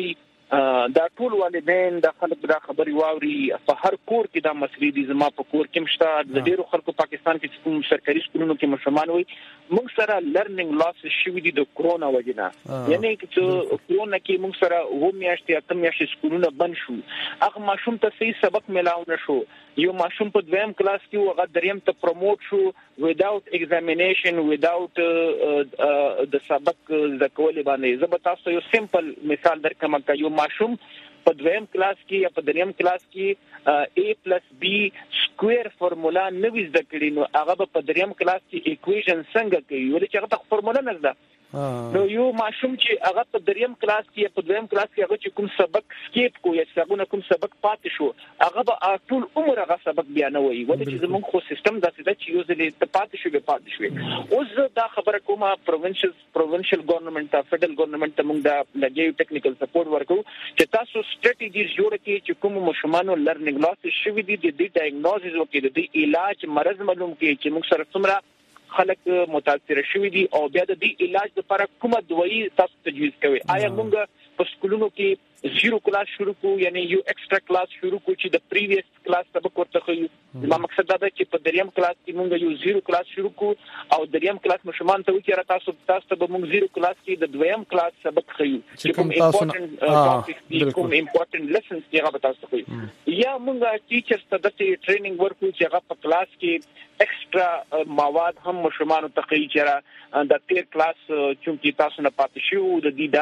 دا ټول والدین د خلک دا خبري واوري په هر کور کې دا مسلې دي زما په کور کې مشته د ډیرو خلکو پاکستان کې کوم سرکاري سکولونو کې مشرمان وي موږ سره لرنینګ لاس شوی دي د کورونا وجنه یعنی چې کورونا کې موږ سره و میاشتې اتم میاشتې سکولونه بند شو هغه ماشوم ته صحیح سبق ملاو نشو یو ماشوم په دویم کلاس کې هغه دریم ته پروموټ شو without examination without د سبق د کولې باندې زه به تاسو یو سمپل مثال درکم یو ماشوم په دویم کلاس کې یا په دریم کلاس کې A+B² فارمولا نوې زده کړې نو هغه په دریم کلاس کې ایکویشن څنګه کوي ولې چې هغه فارمولا نه زده نو یو ماشوم چې هغه په دریم کلاس کې یا په دویم کلاس کې هغه چې کوم سبق سکیپ کو یا څنګه کوم سبق پاتې شو هغه به ټول عمر هغه سبق بیانوي ولې چې زموږ خو سیستم داسې دی چې یو ځل ته پاتې شو اوس دا خبره کومه پروینشل ګورنمنت ته فدرال ګورنمنت ته موږ دا لګیو ټیکنیکل سپورټ ورکو چې تاسو سټریټیجیز جوړ کړئ چې کوم مشمانو لرنینګ لاس شوی دي د ډایګنوزس وکړي د علاج مرز معلوم کړي چې موږ سره څومره خلک متاثر شوی دي او بیا د دې علاج لپاره کومه دوايي تاسو تجویز کوي آیا موږ په سکولونو کې زیرو کلاس شروع کو یعنی یو ایکسترا کلاس شروع کو چې د پریویس کلاس سبق ورته خو ما مقصد دا دی چې په دریم کلاس کې موږ یو زیرو کلاس شروع کو او دریم کلاس مشمان ته وکړه تاسو به موږ زیرو کلاس کې د دویم کلاس سبق خو چې کوم امپورټنت کوم امپورټنت لیسنز چې هغه تاسو خو یا موږ ټیچرز ته د ټریننګ ورکو چې هغه په کلاس کې ایکسترا مواد هم مشمان ته کوي چې د تیر کلاس چې تاسو نه پاتې شو د دې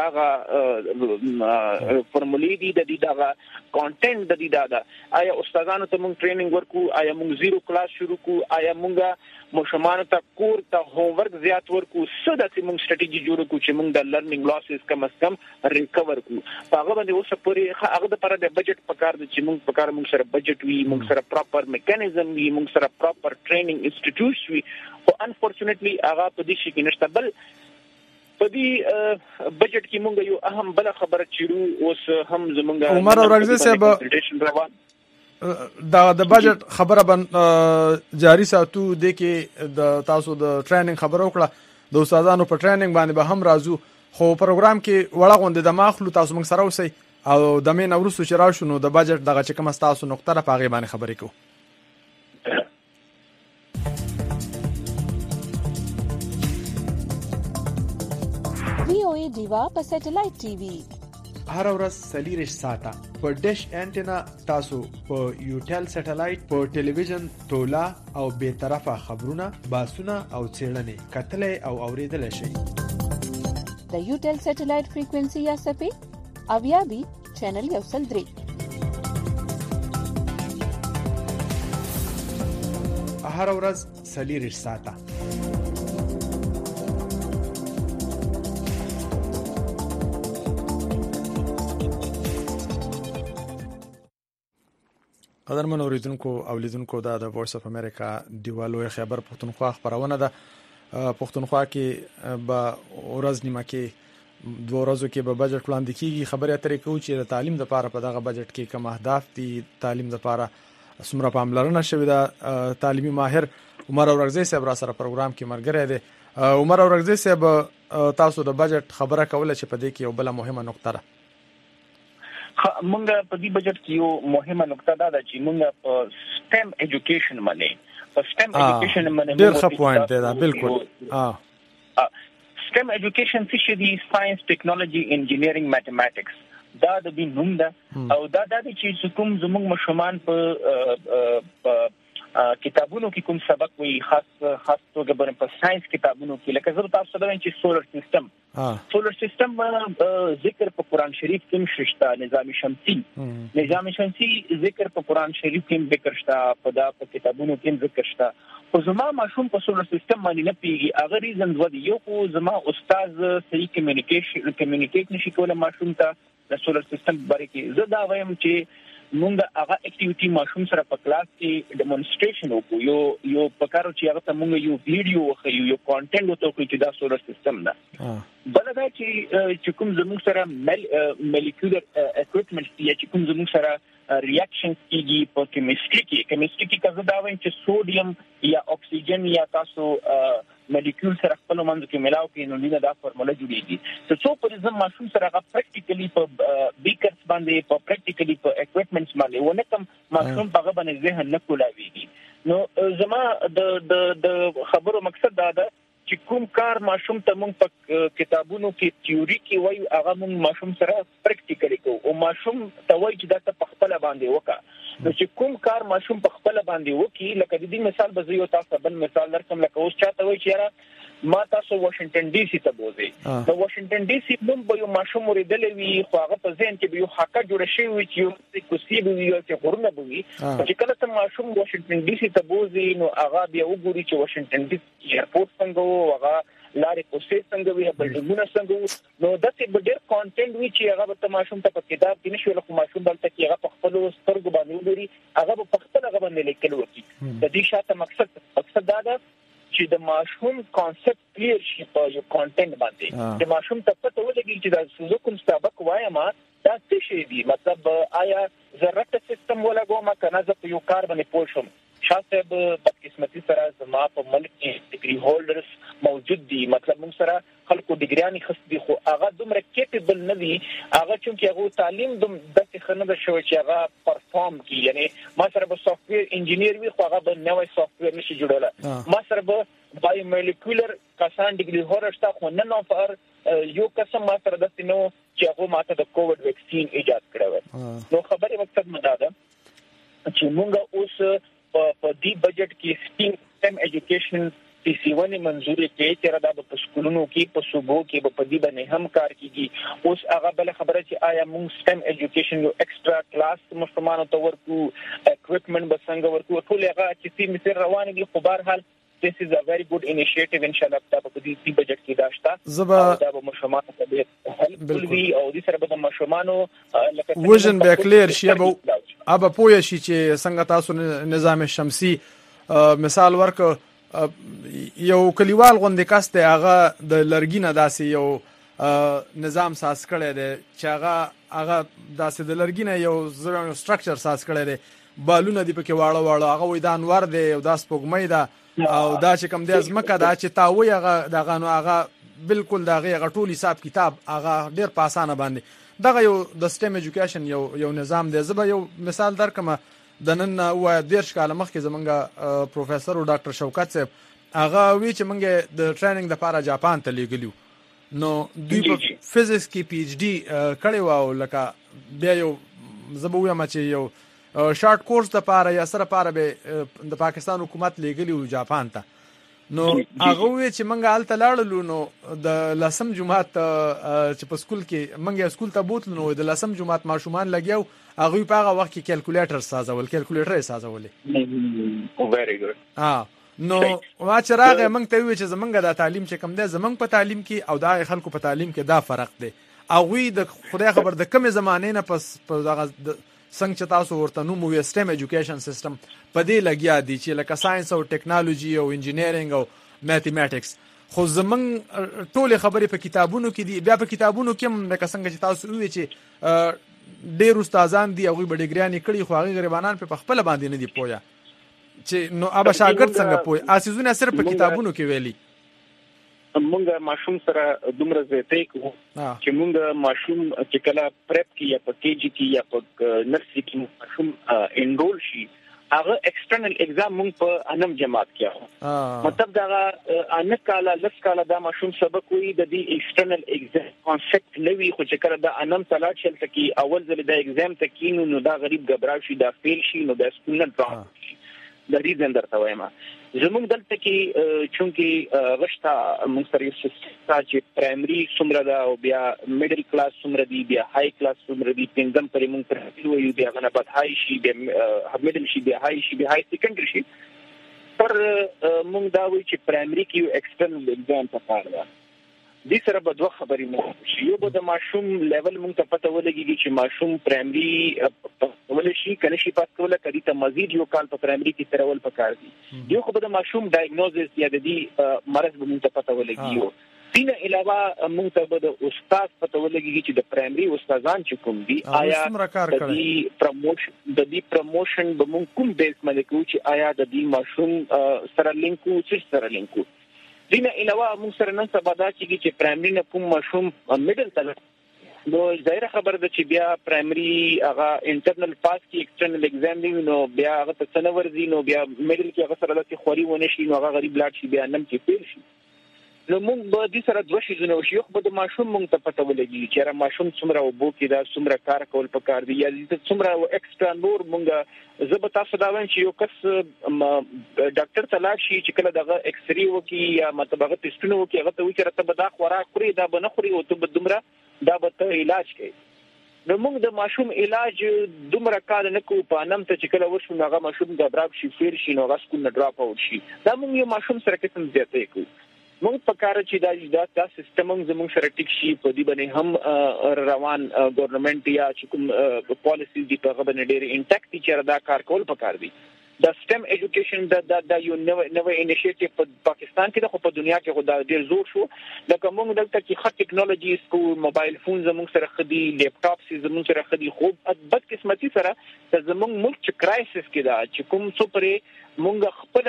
داغه فارمولې دي د دې دغه کانټینټ د دې دغه آیا استادانو ته موږ ټریننګ ورکو آیا موږ زیرو کلاس شروع کو آیا موږ مشمانو ته کور ته هوم ورک زیات ورکو څه د موږ سټریټیجی جوړ کو چې موږ د لرنینګ لاسز کم از کم ریکور کو هغه باندې اوس پورې هغه د لپاره د بجټ پکار دي چې موږ سره بجټ وي موږ سره پراپر میکانیزم وي موږ سره پراپر ټریننګ انسټیټیوټس وي او انفورچونټلی هغه په دې شي کې نشته بل په دې بجټ کې موږ یو اهم بل خبره چیرو اوس هم زمونږ عمر اورغزي صاحب د بجټ خبره بن جاری ساتو د کې د تاسو د ټریننګ خبره وکړه د استادانو په ټریننګ باندې به هم راځو خو پروګرام کې وړه غونډه د ماخلو تاسو موږ سره اوسئ او د مې نورو چې راشو نو د بجټ دغه چې کوم تاسو نقطه را پاغي باندې خبرې کوو VOA دیوا په سټلایټ ټي وي هر ورځ سلیریش ساته په ډیش انټینا تاسو په یوټل سټلایټ په ټلویزیون تولا او به طرفه خبرونه باسونه او څېړنې کتلې او اوریدل شي د یوټل سټلایټ فریکوئنسي یا سپې اویا بي چینل یو سل درې هر ورځ سلیریش ساته قدرمن اوریدونکو او لیدونکو د وایس اف امریکا دیوالو خبر پښتونخوا خبرونه ده پښتونخوا کې به ورځ نیمه کې دوه ورځو کې به بجټ وړاندې کیږي خبرې اترې کوي چې د تعلیم لپاره په دغه بجټ کې کوم اهداف دي تعلیم لپاره سمره پاملرنه شوې ده تعلیمي ماهر عمر اورغزي صاحب را سره پروګرام کې مرګره دي عمر اورغزي صاحب تاسو د بجټ خبره کوله چې په دې کې یو بل مهمه نقطه ده مونږ په دې بجټ کې یو مهمه نقطه ده چې مونږ په STEM education باندې په STEM education باندې ډېر ښه پوینټ دی دا بالکل STEM education څه دي ساينس ټیکنالوژي انجینیرینګ میتھمیټکس دا د دې نوم ده او دا د چې کوم زموږ مشمان په کتابونو کې کوم سبق وي خاص توګه په ساينس کتابونو کې لکه زه تاسو ته وایم چې سولر سیستم ذکر په قران شریف کې شته نظام شمسي ذکر په قران شریف کې ذکر شته په کتابونو کې ذکر شته خو زما ماشوم په سولر سیستم باندې نه پیږي هغه ریزن ودی یو خو زما استاد صحیح کمیونیکیټ نشي کولای ماشوم ته د سولر سیستم باره کې زه دا وایم چې مونږ هغه اکټیویټي ماشوم سره په کلاس کې ډیمونستریشن وکړو یو پکارو چې هغه ته مونږ یو ویډیو وخیو یو کانټینټ وته چې دا سولر سیستم ده بل دا چې کوم زموږ سره مالیکولر اکوپمنټ یا چې کوم زموږ سره ریاکشنز کیږي په کیمستري کې کزه دا وایم چې سوډیم یا اکسیجن یا تاسو مالیکول سره خپل منځ کې ملاو کې نو لینه دا فارموله جوړیږي څو په ځم ماشوم سره هغه پریکټیکلی په بیکرز باندې په پریکټیکلی په اکوپمنټس باندې ونه کم ماشوم هغه باندې ذهن نه کولاویږي نو زما د خبرو مقصد دا ده چې کوم کار ماشوم ته مونږ په کتابونو کې تیوري کې وایو هغه مونږ ماشوم سره پریکټیکلی کوو او ماشوم ته وایي چې دا په خپل باندې وکړه نو چې کوم کار ماشوم په خپل باندې وکي لکه د دې مثال به زه یو تاسو بل مثال درکم لکه اوس چاته وایي چې ما تاسو واشنگټن ډي سي ته بوزي نو واشنگټن ډي سي نوم به یو ماشوم ورېدلې وي خو هغه په ذهن کې به یو حقه جوړ شي وي چې یو کوسي به وي چې غرونه به وي چې کله ته ماشوم واشنگټن ډي سي ته بوزي نو هغه بیا وګوري چې واشنگټن ډي سي ایرپورټ څنګه وو هغه لارې کوسي څنګه وي بلډینګونه څنګه نو د دې ډېر کانټینټ وی چې هغه ته ماشوم ته په کتاب کې نشو له ماشوم بلته کې هغه په خپل سترګو باندې وګوري هغه په خپل هغه باندې لیکل وکړي د دې شاته مقصد دا ده چې د ماشوم کانسپټ کلیر شي په یو کانټینټ باندې د ماشوم ته پته ولګي چې دا زه کوم سبق وایم دا څه شی دی مطلب آیا ذرات سیستم ولګوم کنه زه په یو کار باندې پوه شم شاته به بدقسمتي سره زما په ملک کې ډیګري هولډرز موجود دي مطلب موږ سره خلکو ډیګریانې خست دي خو هغه دومره کیپبل نه دي هغه چې هغه تعلیم د څه نه شوی چې هغه پرفارم کوي یعنی ما سره به سافټویر انجینیر وي خو هغه به نوې سافټویر نشي جوړول ما سره به بایومولیکولر کسان ډیګري هولډر خو نه نو یو قسم ما سره د نو چې هغه ماته د کووډ ویکسین ایجاد کړو نو خبره مقصد مدا ده چې موږ اوس په دې بجټ کې سټیم ایجوکیشن PC1 منظوري کې چې را د سکولونو کې په صوبو کې په دې باندې هم کار کیږي اوس هغه بل خبره چې آیا موږ سټیم ایجوکیشن یو ایکسترا کلاس مسلمانانو ته ورکو اکوپمنٹ به څنګه ورکو ټول هغه چې مثال روان دي خو بهر حال this is a very good initiative inshallah دا په دې بجټ کې داشته دا به مشمانو ته هیلپفل وي او دې سره به مشمانو لکه وژن به کلیر شي ابا پوه شي چې څنګه تاسو نظام شمسي مثال ورک یو کلیوال غوندې کس ته هغه د لرګینه داسې یو نظام ساز کړی دی چې هغه داسې د لرګینه یو سټرکچر ساز کړی دی بالونه دی پکې واړه واړه هغه وې د انوار دی او د سپوږمۍ ده او دا چې کوم د ازمکه دا چې تاوي هغه دغه نو هغه بالکل دغه ټول حساب کتاب هغه ډیر په اسانه باندې دغه یو د سټیم ایجوکیشن یو نظام دی زبر یو مثال درکمه د نن و ډیر کال مخکې زمونږ پروفیسور او ډاکټر شوکت صاحب هغه وی چې مونږ د ټریننګ لپاره جاپان ته لیږلیو نو دوی په فزکس کې پی ایچ ډی کړی و او لکه بیا یو زبویا ما چې یو شارټ کورس د پاره یا سره پاره به د پاکستان حکومت لیږلی او جاپان ته نو هغه وی چې منګه حالت لاړلو نو د لسم جمعات چې په سکول کې منګه سکول ته بوتل نو د لسم جمعات ماشومان لګیاو هغه په هغه وخت کې کیلکولیټر سازول very good نو ما چې راغې موږ ته وی چې زمونږ د تعلیم چې کم دی زمونږ په تعلیم کې او د خلکو په تعلیم کې دا فرق دی او وی د خدای خبر د کم زمانه نه پس دغه څنګه چې تاسو ورته نو موږ سټیم ایجوکیشن سیستم په دې لګیا دي چې لکه ساينس او ټیکنالوژي او انجینیرینګ او میتھمیټکس خو زمون ټول خبرې په کتابونو کې دي بیا په کتابونو کې هم لکه څنګه چې تاسو وی چې ډېر استادان دي هغه به ډیګریانې کړي خو هغه غریبانان په خپل باندې نه دي پوهه چې نو ابا شاګرد څنګه پوهه اساسونه صرف په کتابونو کې ویلي مونږه ماشوم سره دومره زیاتې کوو چې مونږه ماشوم چې کله پریپ کې یا په کې جی کې یا په نرسري کې ماشوم انرول شي هغه ایکسټرنل ایگزام مونږ په انم جماعت کې مطلب دا ان کاله لس کاله دا ماشوم سبق وي د دې ایکسټرنل ایگزام کانسپټ لوي خو چې کله دا انم تلاټ شل تکي اول ځل دا ایگزام تکینو نو دا غریب غبراو شي دا فیل شي نو دا سکول نه ډراپ د ریزن درته وایم زموږ دلته کې چونکی غشتا موږ سره یو سیستم چې پرایمري څومره دا او بیا میډل کلاس څومره دی بیا های کلاس څومره دی پنځم پرې موږ پرې وایو بیا غنه بعد های شي بیا میډل شي بیا های شي بیا های سیکنډري شي پر موږ دا وایو چې پرایمري کې یو ایکسټرنل ایگزام پکار ده دې سره به دوه خبرې مو شي یو به د ماشوم لیول موږ ته پته ولګي چې ماشوم پرایمري ول شي کنه شي پات کوله کړي ته مزید یو کال په پرایمري کې ترول پکار دي یو خو د ماشوم ډایګنوزس یا د دې مرض به موږ ته پته ولګي یو دین علاوه موږ ته به د استاد پته ولګي چې د پرایمري استادان چې کوم دي آیا د دې پروموشن به موږ کوم بیس باندې کوو چې آیا د دې ماشوم سره لینکو څه سره لینکو دینه علاوه موږ سره نن سبا دا چې پرایمري نه کوم مشوم میډل ته نو ظاهر خبر ده چې بیا پرایمري هغه انټرنل پاس کې ایکسټرنل ایگزام دی نو بیا هغه ته څنور دي نو بیا میډل کې هغه سره د خوري ونه شي نو هغه غریب لاړ شي بیا نم کې فیل شي نو موږ به د سره دوه شي نو شي خو د ماشوم موږ ته پته ولګي چې را ماشوم څومره وبو کې دا څومره کار کول پکار دی یا څومره ایکسټرا نور موږ زه به تاسو دا وایم چې یو کس ډاکټر ته لاړ شي چې کله دغه ایکس ری وکي یا مطلب هغه ټیسټونه وکي هغه ته وایي چې راته به دا خوراک خوري دا به نه خوري او ته به دومره دا به ته علاج کوي نو موږ د ماشوم علاج دومره کار نه کوو په نام ته چې کله ورشو هغه ماشوم غبراب شي فیر شي نو هغه سکول نه ډراپ اوټ شي دا موږ یو ماشوم سره قسم زیاتې کوو موږ په کار چې دا سیستم زموږ سره ټیک شي په دې باندې هم روان ګورنمنت یا چې کوم پالیسي دي په هغه باندې ډېر انټیکټ چې دا کار کول پکار دي د سټم ایجوکیشن د یو نوې انیشیټیو په پاکستان کې خو په دنیا کې خو دا ډېر زور شو لکه موږ دلته کې خط ټیکنالوژي سکو موبایل فون زموږ سره خدي لیپټاپ سي زموږ سره خدي خو بد قسمتي سره زموږ ملک چې کرایسس کې دا چې کوم څو پرې موږ خپل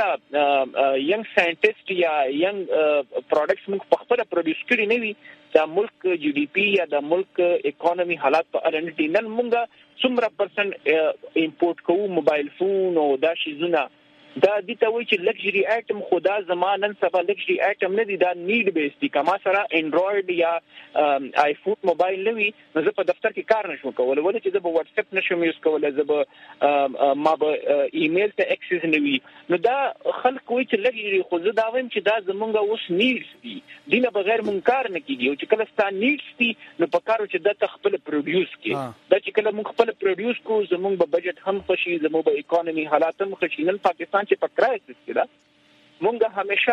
ینګ ساينټیسټ یا ینګ پروډکټس موږ په خپل پروډوس کړی نه وي دا ملک جی ډی پی یا د ملک اکانومي حالات په اړه نن موږ څومره پرسنټ امپورټ کوو موبایل فون او دا شیزونه دا د ته وایي چې لکزري آیټم خدا زمانن سبا لکزري آیټم نه دي دا نیډ بیس دي کما سره انډراید یا آیفون موبایل نه وي نو زه په دفتر کې کار نشم کولای ولې چې زه په واتس اپ نشم یوز کولای زه به ما به ایمیل ته اکسس نه وي نو دا خلک وایي چې لکزري خو زه دا وایم چې دا زمونږ اوس نیډز دي دینه بغیر مونږ کار نه کیږي او چې کله ستا نیډز دي نو په کارو چې دا خپل پروډوس کړي دا چې کله مونږ خپل پروډوس کو زمونږ به بجټ هم خوشي زموږ به اکانومي حالات هم خوشي نن پاکستان چې په کرایسس کې دا مونږ همیشه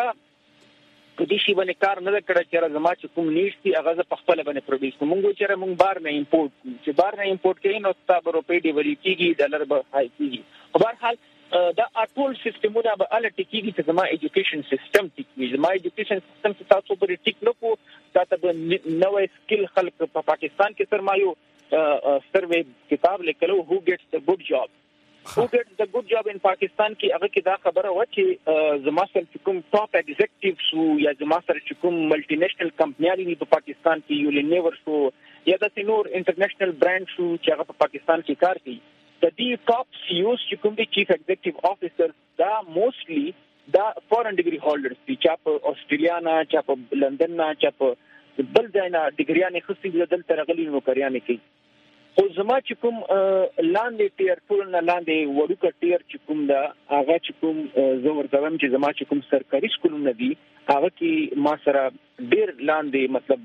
په دې شی باندې کار نه کړی چې زما چې کوم نیډز دي هغه په خپل باندې پروډوس کوم مونږ چې مونږ بار نه امپورټ کوو چې بار نه امپورټ کوي نو تاسو روپې دی وری کیږي ډالر به هاي کیږي په هر حال دا ټول سیستمونه به ال ټیکيږي چې زما ایجوکیشن سیستم ټیکي زما ایجوکیشن سیستم چې تاسو پر ټیک نه کو تاسو به نوې سکل خلق په پاکستان کې سرمایو سروې کتاب لیکلو who gets the good job who gets the good job in Pakistan کې هغه کې دا خبره و چې زما سره کوم ټاپ ایگزیکټیوز یا زما سره کوم ملټي نېشنل کمپنیانی په پاکستان کې یونیلیور شو یا د نور انټرنیشنل برانډ شو چې هغه په پاکستان کې کار کوي د دې ټاپ سی او چې کوم دي چیف ایگزیکټیو افیسر دا موستلی دا فورن ډیګري هولډرز دي چې په استرالیا نه چې په لندن نه چې په بل ځای نه ډیګریانې خصوصي دلته راغلي نوکریانې کوي خو زما چې کوم لاندې ټیر ټول نه لاندې وړوکه ټیر چې کوم دا هغه چې کوم زه ورته وایم چې زما چې کوم سرکاري سکولونه دي هغه کې ما سره ډیر لاندې مطلب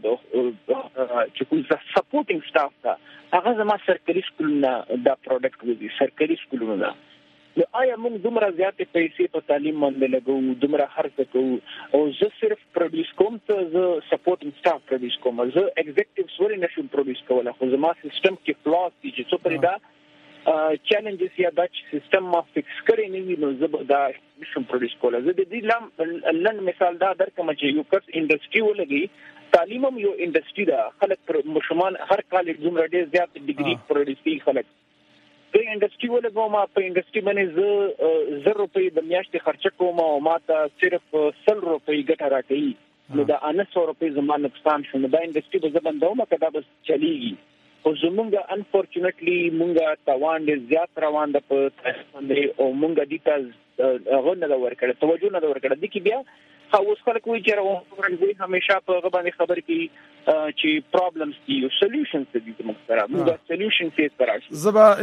چې کوم سپورټینګ سټاف دا هغه زما سرکاري سکولونه دا پروډکټ دي سرکاري سکولونه نو آیا موږ دومره زیاتې پیسې په تعلیم باندې لګو دومره خرڅ کوو او زه صرف پروډوس کوم ته زه سپورټینګ سټاف پروډوس کوم زه ایگزیکټیوز ورې نشم پروډوس کولای خو زما سیستم کې فلاس دي چې څو پرې دا چیلنجز یا دا سیستم ما فکس کړی نه وي نو زه دا نشم پروډوس کولای زه د دې لند مثال دا درکم چې یو کس انډستری ولګي تعلیم هم یو انډستری ده خلک مشمان هر کالج دومره ډېر زیات ډیګري پروډوس کوي خلک د انډستری ولګوم په انډستری باندې 1000 روپۍ د میاشتې خرچ کوم او ما ته صرف 100 روپۍ ګټه راکړي نو دا 900 روپۍ زموږ نقصان شو نو دا انډستری به زبندوم کدا بس چلیږي او زمونږ انفورچونټلی مونږه تاوان ډیر زیات روان ده په باندې او مونږ دې ته غو نه ورکړه توجه نه ورکړه د کی بیا اوس خلک وایي چې راوړل همیشه په غبانې خبر کې چې پرابلمز دي او سولوشنز دي موږ سره موږ سولوشن فیس تراشي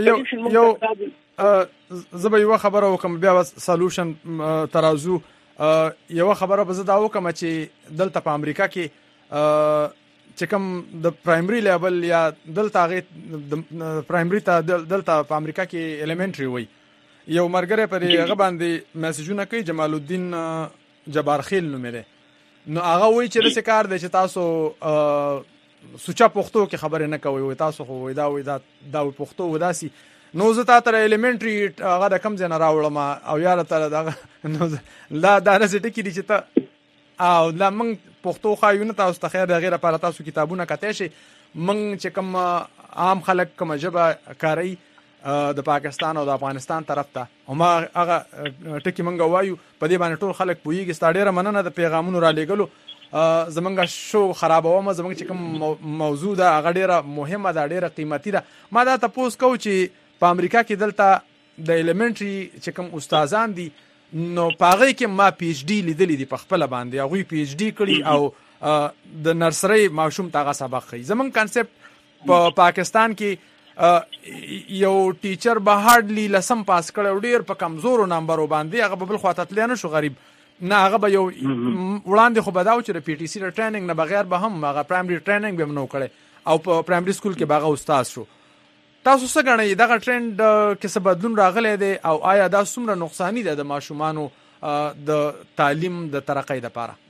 زبا یو خبره وکم بیا سولوشن ترازو یو خبره به زدا وکم چې دلته په امریکا کې چې کوم د پرایمري لیول یا دلته غي پرایمري ته دلته په امریکا کې الیمنټري وای یو مرګره پر هغه باندې میسجونه کوي جمال الدین جبار خیل نومره نو هغه وی چې رسې کار دی چې تاسو سوچا پښتو کې خبره نه کوي وي تاسو خو دا پښتو وداسي نو زه تا تر الیمنټري هغه د کم ځای نه راوړم او یاره تر دا نو لا دا رسې ټکی دي چې ته او لا موږ پښتو خایونه تاسو ته خیر غیر لپاره تاسو کتابونه کته شي موږ چې کوم عام خلک کوم ژبه کاری د پاکستان او د افغانستان طرف ته او ما هغه ټکی منګه وایو په دې باندې ټول خلک پوېږي ستاډيره مننه د پیغامونو را لېګلو زمونږ شو خرابوم زمونږ چې کوم موضوع ده هغه ډیره مهمه ده ډیره قیمتي ده ما دا تاسو کو چې په امریکا کې دلته د ایلیمنټري چې کوم استادان دي نو پاغه کې ما پی ایچ ډی لیدلې دي په خپل باندې هغه پی ایچ ډی کړی او د نرسري ماشوم تاغه سبق کوي زمونږ کانسپټ په پاکستان کې یو ټیچر به هارډلی لسم پاس کړو ډیر په کمزورو نمبرو باندې هغه بل خواته تلنه شو غریب نه هغه به یو وړاندې خو بداو چې پی ټی سی د ټریننګ نه بغیر به هم هغه پرایمري ټریننګ به نو کړي او په پرایمري سکول کې باغه استاد شو تاسو څه غواړئ دغه ټرند کې څه بدلون راغلی دی او آیا دا څومره نقصانی ده د ماشومانو د تعلیم د ترقۍ لپاره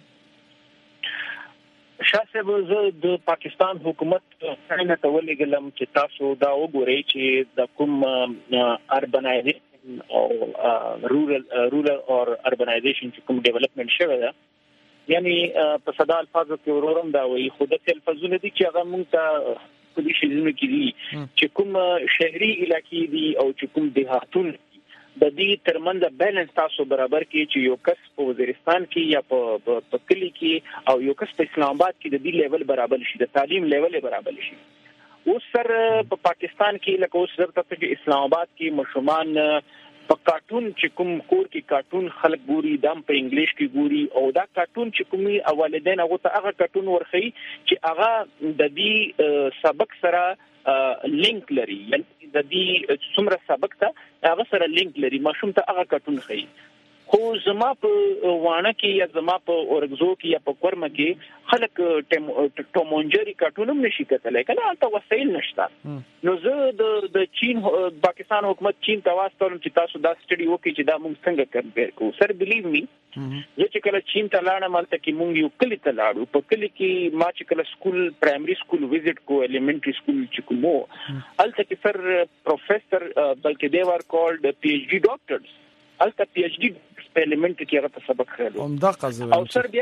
شاسب زه د پاکستان حکومت څنګه تولې ګلم چې تاسو دا وګورئ چې د کوم اربنایزیشن او رورل او اربنایزیشن چې کوم ډیولپمنٹ شوی ده یعنی په صدا الفاظو کې ورورم دا وایي خود ته الفاظونه دي چې هغه مونږ ته په دې شیزونو کې دي چې کوم شهري علاقې دي او چې کوم دیهاتون د دې ترمنځ بیلانس تاسو برابر کې چې یو کس په وزیرستان کې یا په کلی کې او یو کس په اسلام آباد کې د دې لیول برابر شي د تعلیم لیول برابر شي اوس سر په پاکستان کې لکه اوس درته چې اسلام آباد کې مشومان په کارټون چې کوم کور کې کارټون خلک ګوري دم په انګلیش کې ګوري او دا کارټون چې کومي والدین هغه ته هغه کارټون ورخي چې هغه د دې سبق سره لینک لري یعنی د دې څومره سبق ته هغه سره لینک لري ماشوم ته هغه کارټون خي خو زما په وانه کې یا زما په اورګزو کې یا په کورمه کې خلک ټومونجری کارټون هم نشي کتلای کنه البته وسایل نشته نو زه د چین پاکستان حکومت چین ته واستم چې تاسو دا سټډي وکړئ چې دا موږ څنګه کمپیر کوو سر بلیو می زه چې کله چین ته لاړم مالته کې موږ یو کلی ته لاړو په کلی کې ما چې کله سکول پرایمري سکول وزټ کو ایلیمنټري سکول چې کومو البته کې سر پروفیسور بلکې دی ور کولډ پی ایچ ډی ډاکټرز البته پی ایچ ډی په ایلیمنټري کې هغه سبق خېلو او سر بیا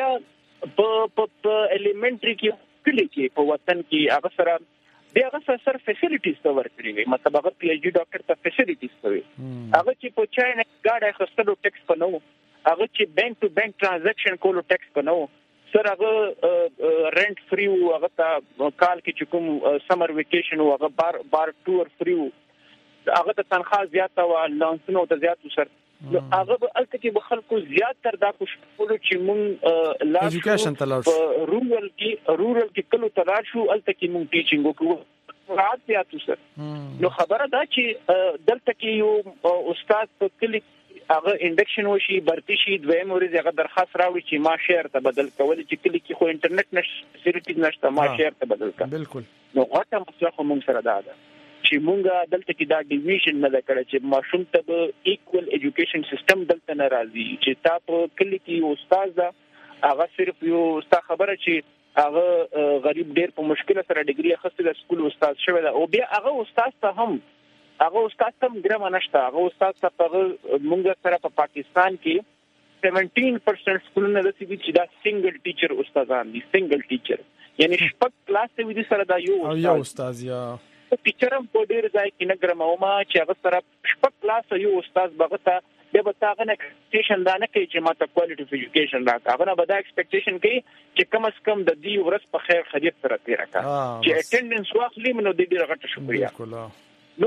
په ایلیمنټري کې کلی کې په وطن کې هغه سره بیا هغه سره فیسیلیټیز ته ورکړي مطلب هغه پی ایچ ډی ډاکټر ته فیسیلیټیز ته هغه چې په چای نه گاډه خستلو ټیکس پنو هغه چې بانک ټو بانک ټرانزیکشن کولو ټیکس پنو سر هغه رنٹ فری هغه ته کال کې چې کوم سمر ویکیشن هغه بار ټور فری هغه ته تنخواه زیاته او لانسونو ته زیات سر هغه به الته کې خلکو زیات تر دا کوشش چې مونږ لا ایجوکیشن تلار رورل کې کلو تلار شو الته کې مونږ ټیچینګ وکړو رات زیات سر نو خبره دا چې دلته کې یو استاد په کلی هغه انډکشن وشي برتی شي دویم ورځ هغه درخواست راوړي چې ما شهر ته بدل کول چې کلی کې خو انټرنیټ نشته فیسیلیټیز نشته ما شهر ته بدل کا بالکل نو غټه مسله خو مونږ سره ده چې مونږه دلته کې دا ډیویژن نه کړی چې ماشوم ته به ایکوال ایجوکیشن سیستم دلته نه راځي چې تاسو کلی کې استاد دا هغه صرف یو ستا خبره چې هغه غریب ډیر په مشکل سره ډیګري اخیستل سکول استاد شوی دا او بیا هغه استاد ته هم ګرامه نشته هغه استاد ته مونږ سره په پاکستان کې 17% سکولونه د سی بي چې دا سنگل ټیچر استادان دي سنگل ټیچر یعنی شپږ کلاس ته وي سره دا یو استاد یا ټیچرم په ډیر ځای کې نه ګرموما چې هغه سره شپږ کلاس یو استاد بغته د بتاغه نه ایکسپیکټیشن دا نه کوي چې ماته کوالټي اف ایجوکیشن راکړه هغه نه بدا ایکسپیکټیشن کوي چې کم از کم د دې ورځ په خیر خدمت سره تیر کړه چې اټینډنس واخلي نو د دې غټه شکریا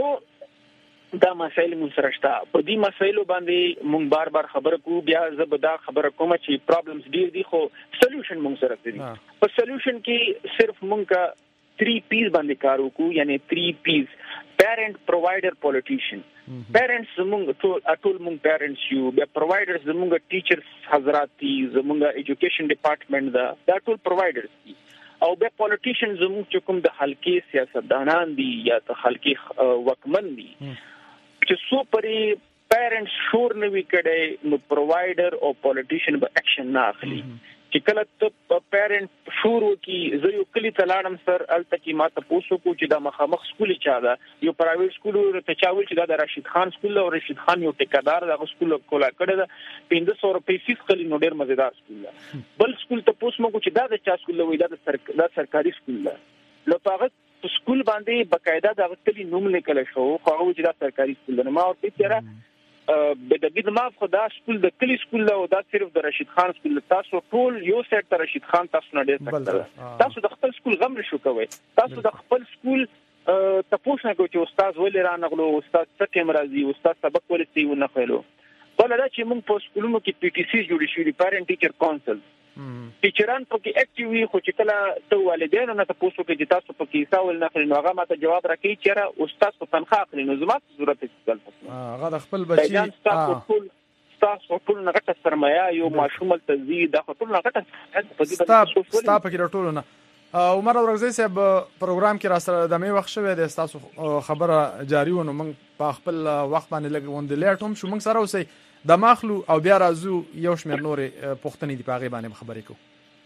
نو دا مسایل مون سره شته په دې مسایلو باندې مونږ بار خبره کوو بیا زبدا خبره کوم چې پرابلمز ډیر دي خو سولوشن مونږ سره دي په سولوشن کې صرف مونږه 3 P's باندې کار وکړو یعنی 3 P's parent provider politician parents زمونږ ټول مونږ parents یو بیا providers زمونږ teachers حضرات دي زمونږ education department دا ټول providers دي او بیا politicians زمونږ چې کوم د حلقې سیاستدانان دي یا د حلقې وکمن دي چې سو پرې parents شور نه وی کړي نو provider او politician به اکشن نه اخلي چې کله ته پیرنټ شروع کی زه یو کلی تلاړم سر الته کی ماته پوښتنه کو چې دا مخامخ سکول چا ده یو پرایویټ سکول ته چاول چې دا رشید خان سکول او رشید خان یو ټیکادار دا سکول کولا کړه دا 1500 روپۍ فیس خلی نو ډیر مزیدار سکول بل سکول ته پوښتنه کو چې دا د چا سکول وای دا سرکاري سکول ده لو پاغه سکول باندې بقاعده د غتلی نوم لیکل شو خو هغه چې دا سرکاري سکول نه ما ورته چیرې د دې ما خدا سکول د کلی سکول او دا صرف د رشید خان سکول تاسو ټول یو سیټ ته رشید خان تاسو نه ډیر سکته تاسو د خپل سکول غم شو کوي تاسو د خپل سکول تاسو نه کوئ چې استاد ولې رانغلو استاد څه ټیم راځي استاد سبق ولې سی ونه خلو بل دا چې موږ په سکولونو کې پی ټی سی جوړ شي پیرنټ ټیچر کونسل ټیچران په کې اکټیوي خو چې کله ته والدینو نه تاسو کې چې تاسو په کې سوال نه خلنو هغه ماته جواب راکړي چې استاد په تنخواه اخلي نو زما ضرورت څه هغه د خپل بچي تاسو ټول نه غټه سرمایه یو ماشومل تزيد د ټول نه غټه په دې ستا په کې ټول نه عمر اورغزی صاحب پروګرام کې را سره د می وخت شوه د تاسو خبره جاری ونه موږ په خپل وخت باندې لګوند لیټوم شو موږ سره اوسئ د ماخلو او بیا راځو یو شمېر نورې پوښتنې دی په هغې باندې خبرې کوو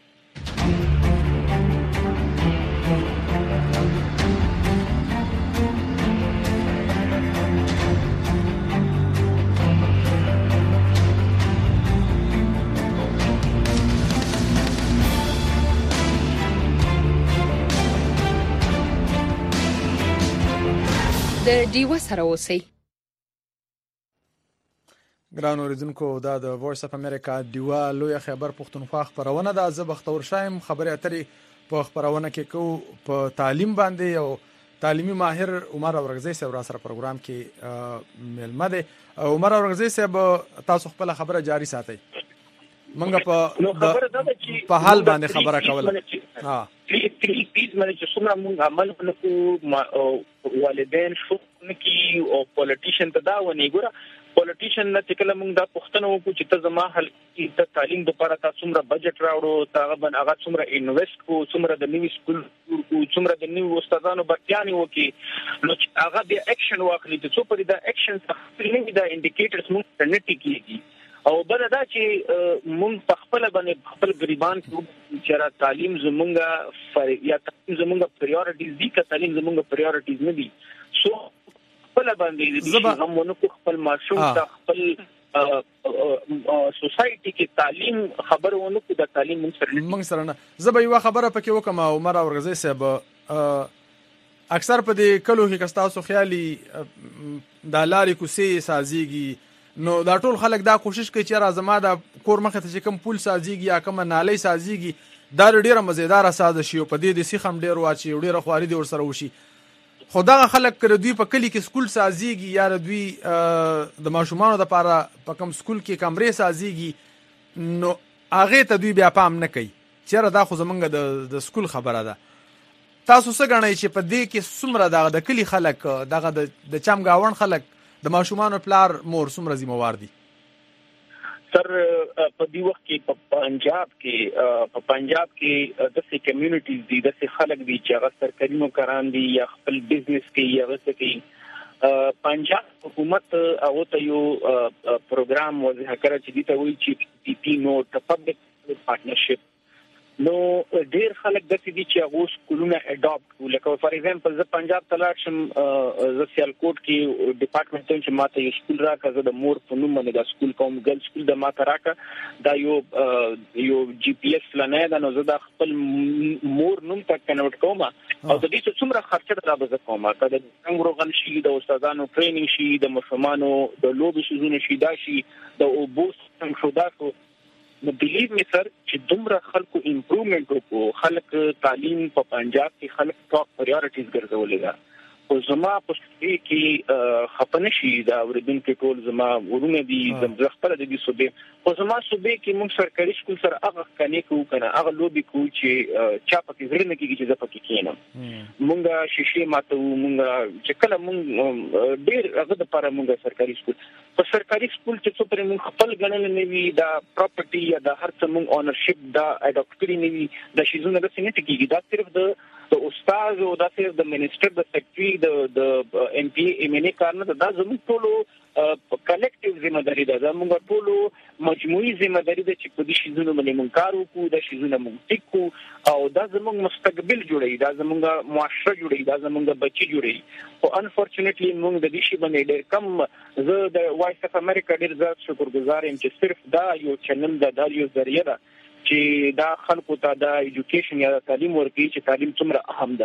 د ډیوه سره اوسئ ګران اوریدونکو دا د وایس اف امریکا ډیوه لوی خبر پښتونخوا خبرونه ده زه بختور شایم خبرې اترې په خبرونه کې کو په تعلیم باندې او تعلیمي ماهر عمر اورغزی صاحب را سره پروګرام کې ملمه ده عمر اورغزی صاحب تاسو خپل خبره جاری ساتئ منګه په حال باندې خبره کوله ها پلیز مې چې څومره موږ عمل وکړو والدین شو نکي او پولیټیشن ته دا ونی ګوره پولیټیشن نه چې کله موږ دا پوښتنه وکړو چې ته زما حل د تعلیم لپاره تاسو څومره بجټ راوړو تاغه باندې هغه څومره انویسټ کو څومره د نیو سکول کو څومره د نیو استادانو برتیاني وکي نو هغه د اکشن واخلي چې څو پر دا اکشن څخه نه دا انډیکیټرز موږ نه ټیکيږي او بل دا چې موږ په خپل باندې خپل غریبان چې تعلیم زمونږه یا تعلیم زمونږه پریورټیز دي که تعلیم زمونږه پریورټیز نه دي سو خپل باندې هم ونکو خپل ماشوم ته خپل سوسايټي کې تعلیم خبر ونکو د تعلیم موږ سره نه زه به یو خبره پکې وکم عمر اورغزی صاحب اکثر په دې کلو کې کستاسو خیالي د لارې کوسي سازيږي نو دا ټول خلک دا کوشش کوي چې راځما دا کور مخه ته کوم پول سازيږي یا کوم نالۍ سازيږي دا ډیره مزیدار ساز شي او په دې د سیخم ډیر واچي ډیره خواري دي ور سره وشي خدا خلک کړه دوی په کلی کې سکول سازيږي یا دوی د ماشومانو لپاره په کوم سکول کې کمرې سازيږي نو هغه ته دوی بیا پام نه کوي چې دا خو زمونږ د سکول خبره ده تاسو څه غنئ چې په دې کې څومره د کلی خلک دغه د چمګاون خلک د ماشومانو پلار مور څومره ذمہوار دي سر په دې وخت کې په پنجاب کې د سې کمیونټیز دي د سې خلک دي چې هغه سرکاري نوکران دي یا خپل بزنس کې یا څه کوي پنجاب حکومت او ته یو پروګرام وضع کړی چې د وی چې پی پی نو د پبلک پارټنرشپ نو ډیر خلک د دې چې هغه سکولونه اډاپټ لکه فار ایگزامپل ز پنجاب تلاټ شم ز سیالکوټ کې ډپارټمنټ ته چې ماته یو سکول راکړه د مور په نوم باندې د سکول کوم ګل سکول د ماته راکړه دا یو جی پی ایس لنه دا نو زه د خپل مور نوم ته کنورټ کوم او د دې څومره خرچه را به کوم کله څنګه روغن شي د استادانو ټریننګ شي د مشرانو د لوبي شوزونه شي دا شي د اوبوس څنګه شو دا شو نو بلیو می سر چې دومره خلکو امپروومنت وکړو خلک تعلیم په پنجاب کې خلک ټاپ پریورټیز ګرځولې ده او زما په دې کې خپنه شي دا اوریدونکو ټول زما ورونه دي زمزه خپل د دې صوبې او زما صوبې کې موږ سرکاري سکول سره هغه کني کوو کنه هغه لوبي کوو چې چا پکې زړه نه کیږي چې زه پکې کېنم مونږه شیشې ماته مونږه چې کله مونږ ډېر هغه د لپاره مونږه سرکاري سکول په سرکاري سکول چې څو پر مونږ خپل غنل نه وي دا پراپرټي یا د هر څه مونږ اونرشپ دا اډاپټ کړی نه وي د شیزونه د سینټ کیږي دا صرف د استاد او دا صرف د منسٹر د سیکریټري د ام پی ام ان ای کارنه دا زموږ ټولو کلیکټیو ذمہ داری ده زموږ ټولو مجموعي ذمہ داری ده چې په دې شیزونه باندې مونږ کار وکړو د شیزونه مونږ ټیکو او دا زموږ مستقبل جوړي دا زموږ معاشره جوړي دا زموږ بچي جوړي او انفورچونټلی مونږ د دې شی باندې ډېر کم زه د وایس اف امریکا ډېر زیات شکرګزار یم چې صرف دا یو چینل دا یو ذریعہ ده چې دا خلکو ته د ایجوکیشن یا تعلیم ورکړي چې تعلیم څومره اهم ده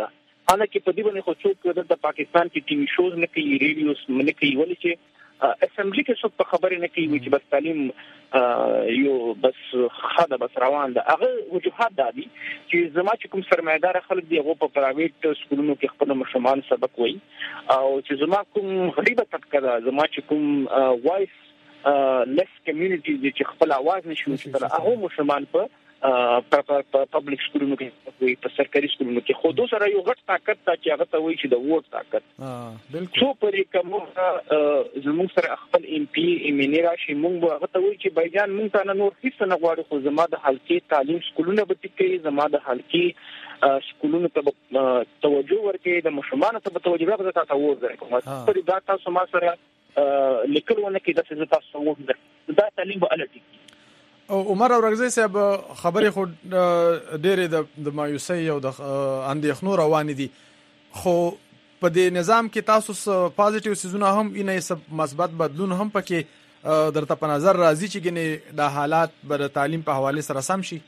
انا کې په دې باندې خو څوک د پاکستان کې ټي وي شوز نه کوي ریډیوز نه کوي ولې چې اسمبلی کې څوک په خبرې نه کوي چې بس تعلیم یو بس خاله بس روان ده هغه وجوهات دي چې زما چې کوم سرمایدار خلک دی هغه په پرایویټ سکولونو کې خپل مشران سبق وایي او چې زما کوم غریبه طبقه ده زما چې کوم وایس لیس کمیونټیز چې خپل आवाज نشي وکړي هغه مشران په پبلک سکولونو کې وي په سرکاري سکولونو کې خو دوی سره یو غټ طاقت تا چې هغه ته وایي چې د ووټ طاقت بالکل څو پرې کومه زموږ سره خپل ام پی ایمنی راشي موږ هغه ته وایي چې بایجان موږ ته نور هیڅ نه غواړو خو زما د حلقې تعلیم سکولونه به تکي زما د حلقې سکولونو ته توجه ورکړي د مشرانو ته توجه ورکړي تاسو ورته کوم په دې دا تاسو ما سره لیکلونه کې د څه تاسو ورته دا تعلیم به الټي عمر اورغزی صاحب خبرې خو ډېرې د مایوسۍ او د اندېښنو روانې دي خو په دې نظام کې تاسو پازیټیو سيزونه هم اینې مثبت بدلون هم پکې درته په نظر راځي چې ګنې د حالات بر تعلیم په حواله سره سم شي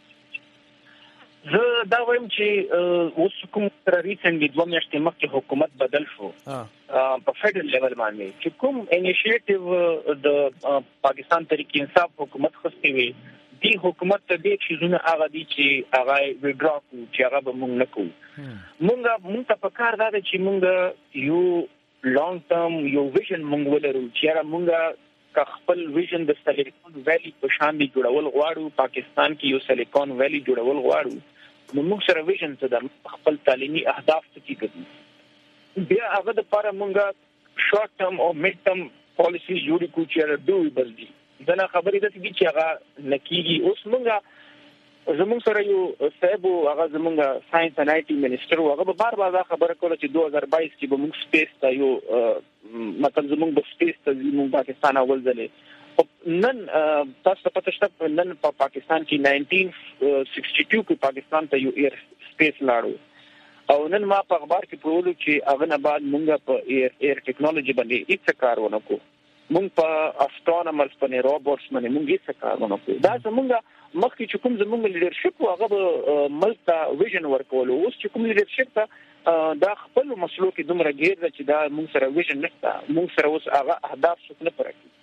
زه دا وایم چې اوس کوم تر ریسنټلی 2 میاشتې مخکې حکومت بدل شو په فدرل لیول باندې چې کوم انیشیټیو د پاکستان تحریک انصاف حکومت خسته وي دی حکومت ته دې چیزونه هغه دي چې هغه وډرا کو چې هغه به مونږ نه کوو مونږ ته پکار دا چې مونږ یو لانګ ټرم یو ویژن مونږ ولرو چې هغه مونږ خپل ویژن د سلیکون ویلی په شان دی جوړول غواړو پاکستان کې یو سلیکون ویلی جوړول غواړو نو موږ سره ویژن څه د خپل تعلیمي اهداف څه کیږي بیا هغه د لپاره موږ شارټ ټرم او میډ ټرم پالیسی جوړ کړو چې دوی بل دي دا خبرې د دې چې هغه نکېږي اوس موږ زموږ سره یو صاحب هغه زموږ ساينس اند آی ټي منسٹر هغه به بار بار خبره کوله چې 2022 کې به موږ سپیس ته یو مطلب زموږ د سپیس ته موږ پاکستان اول ځلې نن تاسو ته پته شته نن په پاکستان کې 1962 کې پاکستان ته یو ایر سپیس لاړو او نن ما په اخبار کې پرولو چې هغه نه بعد موږ په ایر ټیکنالوژي باندې هیڅ کار ونه کوو موږ په اسټرونومرز باندې روبوټس باندې موږ هیڅ کار ونه کوو دا زموږ مخکې چې کوم زموږ لیډرشپ هغه ملک ته ویژن ورکول اوس چې کوم لیډرشپ ته دا خپل مسلو کې دومره غیر ده چې دا موږ سره ویژن نشته موږ سره اوس هغه اهداف څه نه پرکې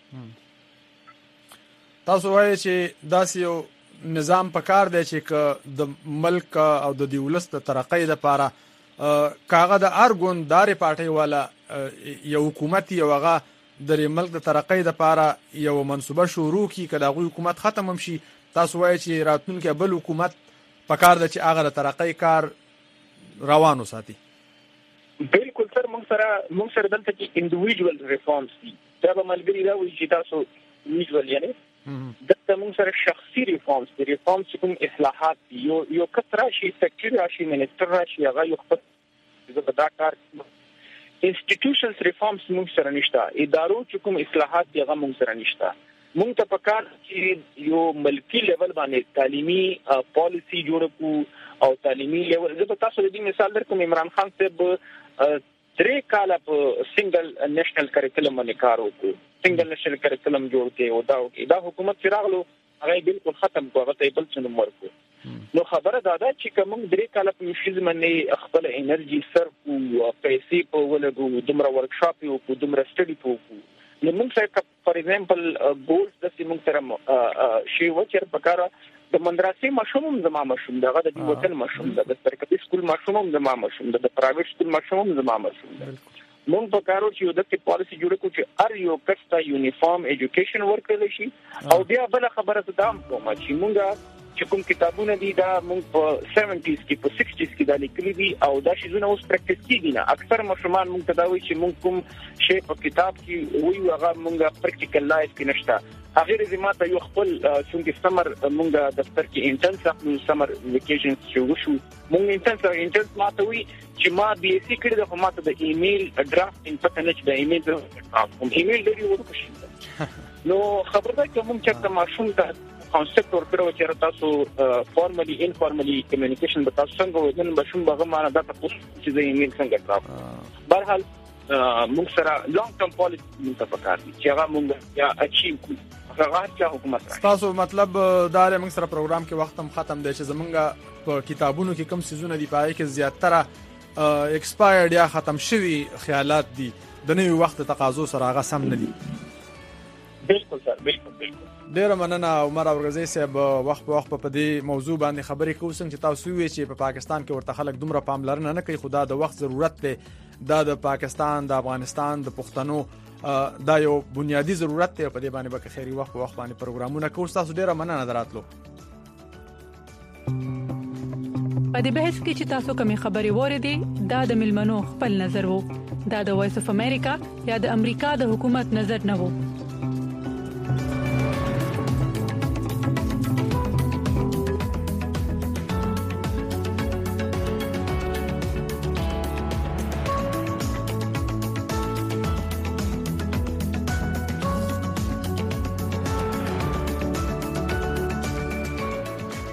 تاسو وایي چې دا یو نظام پکار دی چې د ملک او د دولت د ترقۍ لپاره کاغه د ارګون داري پارټي والا یو حکومت یو هغه د ملک د ترقۍ لپاره یو منسوبه شروع کی کله حکومت ختم هم شي تاسو وایي چې راتلونکي بل حکومت پکار دی چې هغه د ترقۍ کار روانو ساتي بالکل سر موږ سره دلته کې انډیویډوال ریفارمز دي دا به ملګری راوي چې تاسو انډیویډوال یعنی دلته موږ سره شخصي ریفارمز دي ریفارمز کوم اصلاحات یو کتر شي سیکټری راشي منسٹر راشي هغه یو خپل دا کار انسټیټیوشنز ریفارمز موږ سره نشته ادارو چې کوم اصلاحات هغه موږ سره نشته موږ ته پکار چې یو ملکی لیول باندې تعلیمي پالیسی جوړ کو او تعلیمي لیول زه به تاسو د مثال درکوم عمران خان صاحب 3 کال په سنگل نېشنل کریکولم باندې کار وکړ سنگل نېشنل کریکولم جوړ کړي او دا حکومت چې راغلو هغه بالکل ختم کړ هغه ته بل څه نمبر کو نو خبره دا ده چې کوم 3 کال په مشیز باندې خپل انرژي صرف او پیسې په ولګو دومره ورکشاپ او دومره سټډي کو نو موږ سره فار ایگزامپل ګولز د سیمون سره شی وچر پکاره د مدرسې مشوم زما مشوم دغه د وطن مشوم د سرکاري سکول مشوم زما مشوم د پرایویټ سکول مشوم زما مشوم موږ په کارو چې د دې پالیسی جوړ کو چې ار یو کستا یونیفارم ایجوکیشن ورکړل شي او بیا بل خبره ته دام کوم چې موږ چې کوم کتابونه دي دا موږ په 70s کې په 60s کې د لیکلي دي او دا شیزونه اوس پریکټیس کیږي نه اکثر مشرمان موږ ته دا وایي چې موږ کوم شی په کتاب کې وایو هغه موږ پریکټیکل لایف کې نشته هغه زماته یو خپل څنګه سمر موږ دفتر کې انټرنس خپل سمر ویکیشنز شروع شو موږ انټرنس ماته وی چې ما بي اس سي کړی د ماته د ایمیل ډرافټینګ پته نه چې د ایمیل لري ورکړم نو خبره کوم چې ماشوم ته کانسپټ ورکړو چې تاسو فارملی انفارملی کمیونیکیشن به تاسو څنګه ودن بشم بغه معنا دا تاسو چې د ایمیل څنګه ډراپ برحال موږ سره لانګ ټرم پالیسی موږ په کار دي چې هغه موږ یا اچیو کړو هغه چې حکومت تاسو مطلب دا موږ سره پروګرام کې وخت هم ختم دی چې زمونږ په کتابونو کې کم سيزونه دی پای کې زیاتره ایکسپایرډ یا ختم شوی خیالات دي د نوي وخت تقاضو سره هغه سم نه دي. بالکل سر بالکل. ډیره مننه عمر اورغزی صاحب، وخت په وخت په دې موضوع باندې خبرې کوو. څنګه چې تاسو وی چې په پاکستان کې ورته خلک دومره پاملرنه نه کوي، خدا د وخت ضرورت دی. دا د پاکستان د افغانستان د پښتنو دا یو بنیادی ضرورت دی. په دې باندې به خیری وخت په وخت باندې پروګرامونه کوو. تاسو ډیره مننه دراتلو. په دې بحث کې چې تاسو کومې خبرې وریدي دا د ملمنو خپل نظر وو. دا د وایس اف امریکا یا د امریکا د حکومت نظر نه وو.